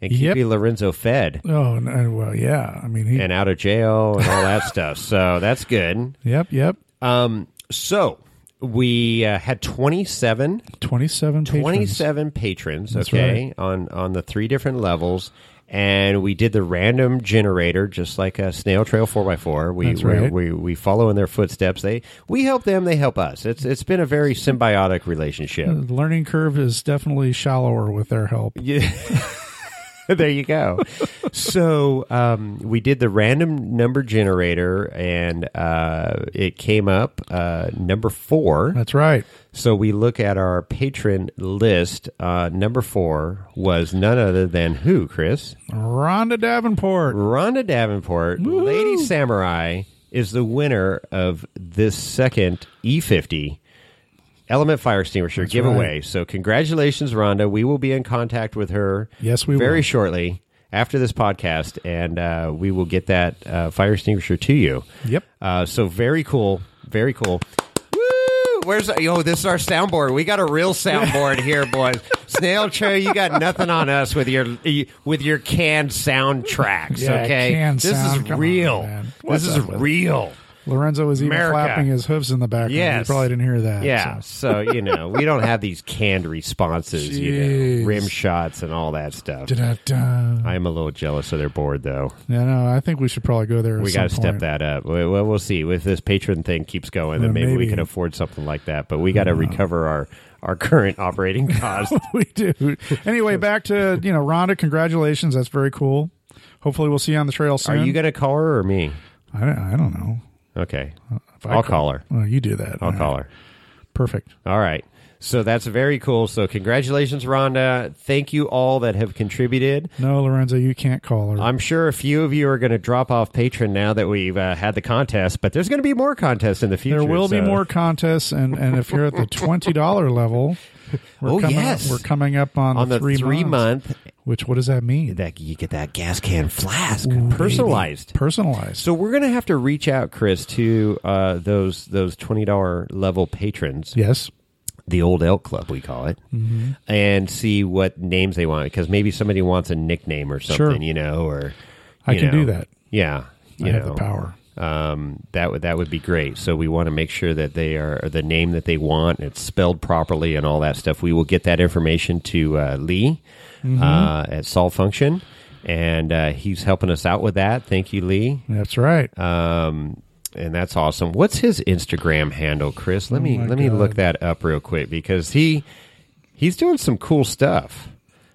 and keep Yep. you Lorenzo fed Oh, no, well, yeah. I mean, he. and out of jail and all that stuff. So that's good. Yep, yep. Um, so we uh, had twenty-seven, Twenty-seven. Patrons. twenty-seven patrons. That's Okay, on on the three different levels. And we did the random generator, just like a snail trail four by four. We That's we, right. we we follow in their footsteps. They we help them, they help us. It's it's been a very symbiotic relationship. The learning curve is definitely shallower with their help. Yeah. There you go. So um, we did the random number generator, and uh, it came up uh, number four. That's right. So we look at our patron list. Uh, number four was none other than who, Chris? Rhonda Davenport. Rhonda Davenport, Woo-hoo. Lady Samurai, is the winner of this second E fifty Element Fire Extinguisher That's giveaway. right. So congratulations, Rhonda. We will be in contact with her Yes, we very will. shortly after this podcast, and uh, we will get that uh, fire extinguisher to you. Yep. Uh, so very cool. Very cool. Woo! Where's oh, this is our soundboard. We got a real soundboard here, boys. Snail Trail, you got nothing on us with your with your canned soundtracks. Yeah, okay, canned this sound. is Come on, real. man. What's this is up with it? real. Lorenzo was even America. flapping his hooves in the background. Yes. You probably didn't hear that. Yeah, so. so you know we don't have these canned responses, you Jeez. know, rim shots and all that stuff. Da-da-da. I am a little jealous of their board, though. Yeah, no, I think we should probably go there. We got got to step that up. Well, well, we'll see. If this patron thing keeps going, then Uh, maybe, we maybe. can afford something like that. But we got to recover our, our current operating costs. We do. Anyway, back to, you know, Rhonda, congratulations. That's very cool. Hopefully we'll see you on the trail Are soon. you going to call her or me? I don't, I don't know. Okay. If I I'll call her. Well, you do that. I'll All call right. her. Perfect. All right. So that's very cool. So congratulations, Rhonda. Thank you all that have contributed. No, Lorenzo, you can't call her. I'm sure a few of you are going to drop off Patreon now that we've uh, had the contest, but there's going to be more contests in the future. There will be so- more contests, and, and if you're at the twenty dollars level, we're Oh, coming yes. up, we're coming up on, on the three, three months, month. Which, what does that mean? That you get that gas can flask Ooh, personalized. baby. Personalized. So we're going to have to reach out, Chris, to uh, those those twenty dollars level patrons, Yes. the Old Elk Club, we call it, Mm-hmm. and see what names they want. Because maybe somebody wants a nickname or something, Sure. you know, or I you can know. do that. Yeah, you I have know. the power. Um, that would that would be great. So we want to make sure that they are the name that they want. It's spelled properly and all that stuff. We will get that information to uh, Lee Mm-hmm. uh, at Solve Function, and uh, he's helping us out with that. Thank you, Lee. That's right. Um, and that's awesome. What's his Instagram handle, Chris? Let Oh me my let me God. look that up real quick because he he's doing some cool stuff.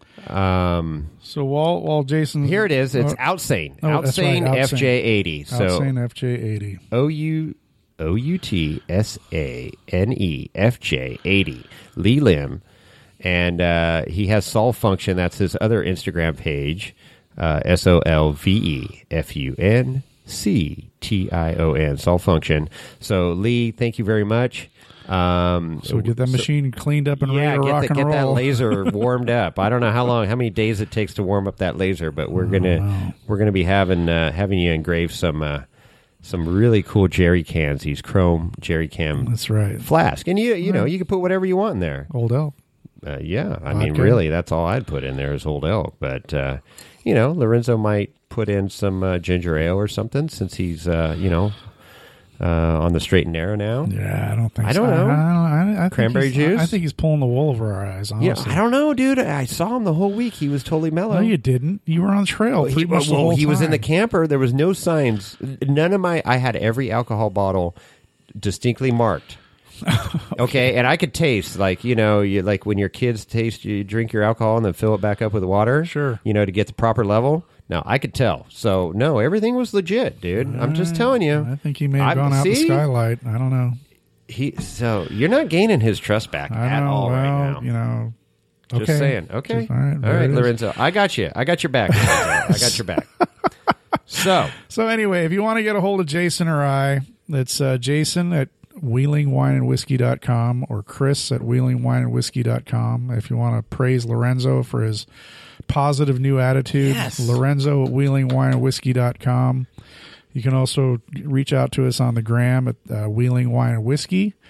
Um, So while while Jason here it is. It's oh, Outsane. oh, that's right, Outsane F J Outsane. eighty. So Outsane F J eighty. O U O U T S A N E F J eighty. Lee Lim. And uh, he has Solve Function. That's his other Instagram page. Uh, S O L V E F U N C T I O N. Solve Function. So, Lee, thank you very much. Um, So we get that machine cleaned up and yeah, ready to get, rock the, and get that roll. laser warmed up. I don't know how long, how many days it takes to warm up that laser, but we're gonna wow. we're gonna be having uh, having you engrave some uh, some really cool jerry cans. These chrome jerry can That's right. flask, and you you know you can put whatever you want in there. Old elk. Uh, yeah, I mean, Vodka. really, that's all I'd put in there is Old Elk. But uh, you know, Lorenzo might put in some uh, ginger ale or something since he's uh, you know uh, on the straight and narrow now. Yeah, I don't think I so. don't know. I, I, I, I think Cranberry he's- juice? I think he's pulling the wool over our eyes, Yeah, honestly. I don't know, dude. I saw him the whole week. He was totally mellow. No, you didn't. You were on the trail He, pretty much the well, whole he was in the time. camper. There was no signs. None of my. I had every alcohol bottle distinctly marked. Okay, and I could taste like you know, you like when your kids taste, you drink your alcohol and then fill it back up with water. Sure. you know, to get the proper level. No, I could tell. So no, everything was legit, dude. I'm just telling you. I think he may have I'm- gone out the see? skylight. I don't know. He so you're not gaining his trust back I at know. all well, right now. you know. Just okay. saying. Okay. Just- all right, all there right, it is. Lorenzo. I got you. I got your back. Lorenzo. I got your back. So So anyway, if you want to get a hold of Jason or I, it's uh, Jason at wheeling wine and whiskey dot com or Chris at wheeling wine and whiskey dot com. If you want to praise Lorenzo for his positive new attitude, Yes. Lorenzo at wheeling wine and whiskey dot com. You can also reach out to us on the gram at uh, Wheeling Wine and Whiskey.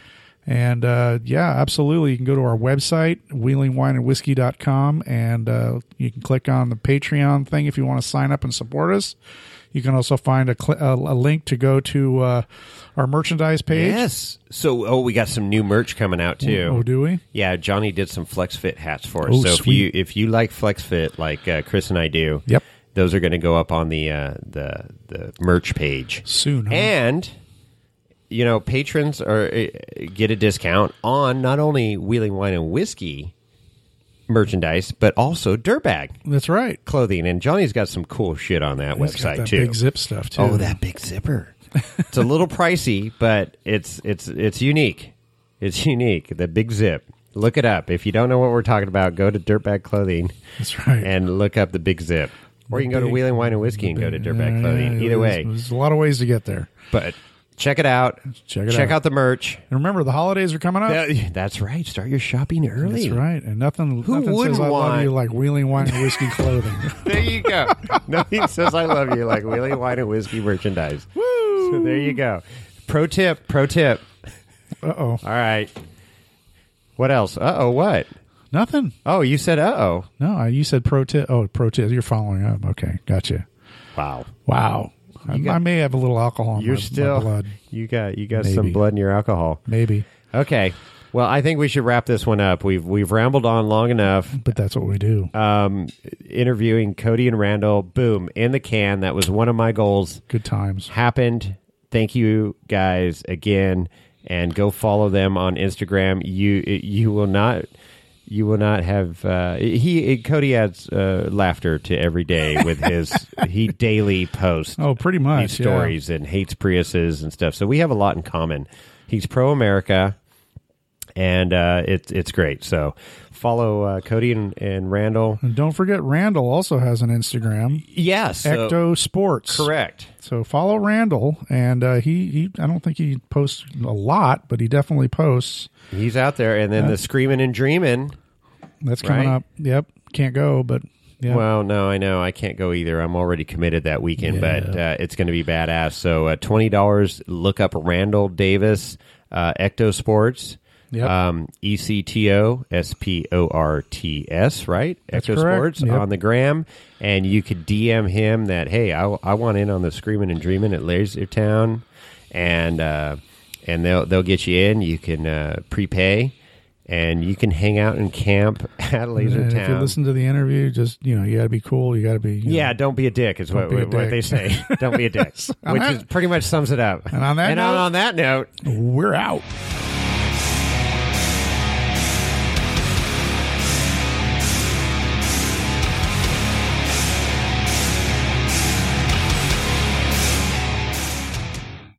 And uh, yeah, absolutely. You can go to our website, wheeling wine and whiskey dot com, and uh, you can click on the Patreon thing if you want to sign up and support us. You can also find a, cl- a, a link to go to uh, our merchandise page. Yes. So, oh, we got some new merch coming out too. Oh, do we? Yeah, Johnny did some FlexFit hats for us. Oh, so sweet. if you if you like FlexFit, like uh, Chris and I do, Yep. those are going to go up on the uh, the the merch page Soon, huh? And you know, patrons are uh, get a discount on not only Wheeling Wine and Whiskey merchandise, but also Dirtbag That's right. clothing. And Johnny's got some cool shit on that He's website got that too. big zip stuff too. Oh, that big zipper. It's a little pricey, but it's it's it's unique. It's unique. The big zip. Look it up. If you don't know what we're talking about, go to Dirtbag Clothing That's right. and look up the big zip. Or you can go to Big- Wheeling Wine and Whiskey and go to Dirtbag Yeah, Clothing. yeah, Either there's- way. There's a lot of ways to get there. But check it out. Check it Check out. out the merch. And remember, the holidays are coming up. Yeah, that's right. Start your shopping early. That's right. And nothing, Who nothing wouldn't says I love want- you like Wheeling Wine and Whiskey clothing. There you go. Nothing says I love you like Wheeling Wine and Whiskey merchandise. Woo! So there you go. Pro tip. Pro tip. Uh-oh. All right. What else? Uh-oh, what? Nothing. Oh, you said uh-oh. No, I- you said pro tip. Oh, pro tip. You're following up. Okay. Gotcha. Wow. Wow. I, got- I may have a little alcohol in You're my, still my blood. You got you got Maybe. some blood in your alcohol. Maybe. Okay. Well, I think we should wrap this one up. We've we've rambled on long enough. But that's what we do. Um, interviewing Cody and Randall. Boom, in the can. That was one of my goals. Good times. Happened. Thank you guys again, and go follow them on Instagram. You you will not you will not have uh, he Cody adds uh, laughter to every day with his he daily posts Oh, pretty much. these stories and hates Priuses and stuff. So we have a lot in common. He's pro America, and uh, it's it's great. So follow uh, Cody and, and Randall. Yeah. And don't forget, Randall also has an Instagram. Yes, so- Ecto Sports. correct. So follow Randall, and uh, he, he I don't think he posts a lot, but he definitely posts. He's out there, and then Yeah. the Screaming and Dreaming. That's coming Right. up. Yep. Can't go, but yeah. Well, no, I know I can't go either. I'm already committed that weekend, Yeah. but uh, it's going to be badass. So uh, twenty dollars. Look up Randall Davis, uh, Ecto Sports. Yep. Um, E C T O S P O R T S, right? That's Ecto correct. Sports Yep. on the gram, and you could D M him that, hey, I, I want in on the Screaming and Dreaming at Laser Town, and uh, and they'll they'll get you in. You can uh, prepay, and you can hang out and camp at Laser and Town. if you listen to the interview, just you know, you got to be cool. You got to be. you Yeah, know. don't be a dick is what, be a what dick. they say. Don't be a dick, On which that- is pretty much sums it up. And on that and note- on that note, We're out.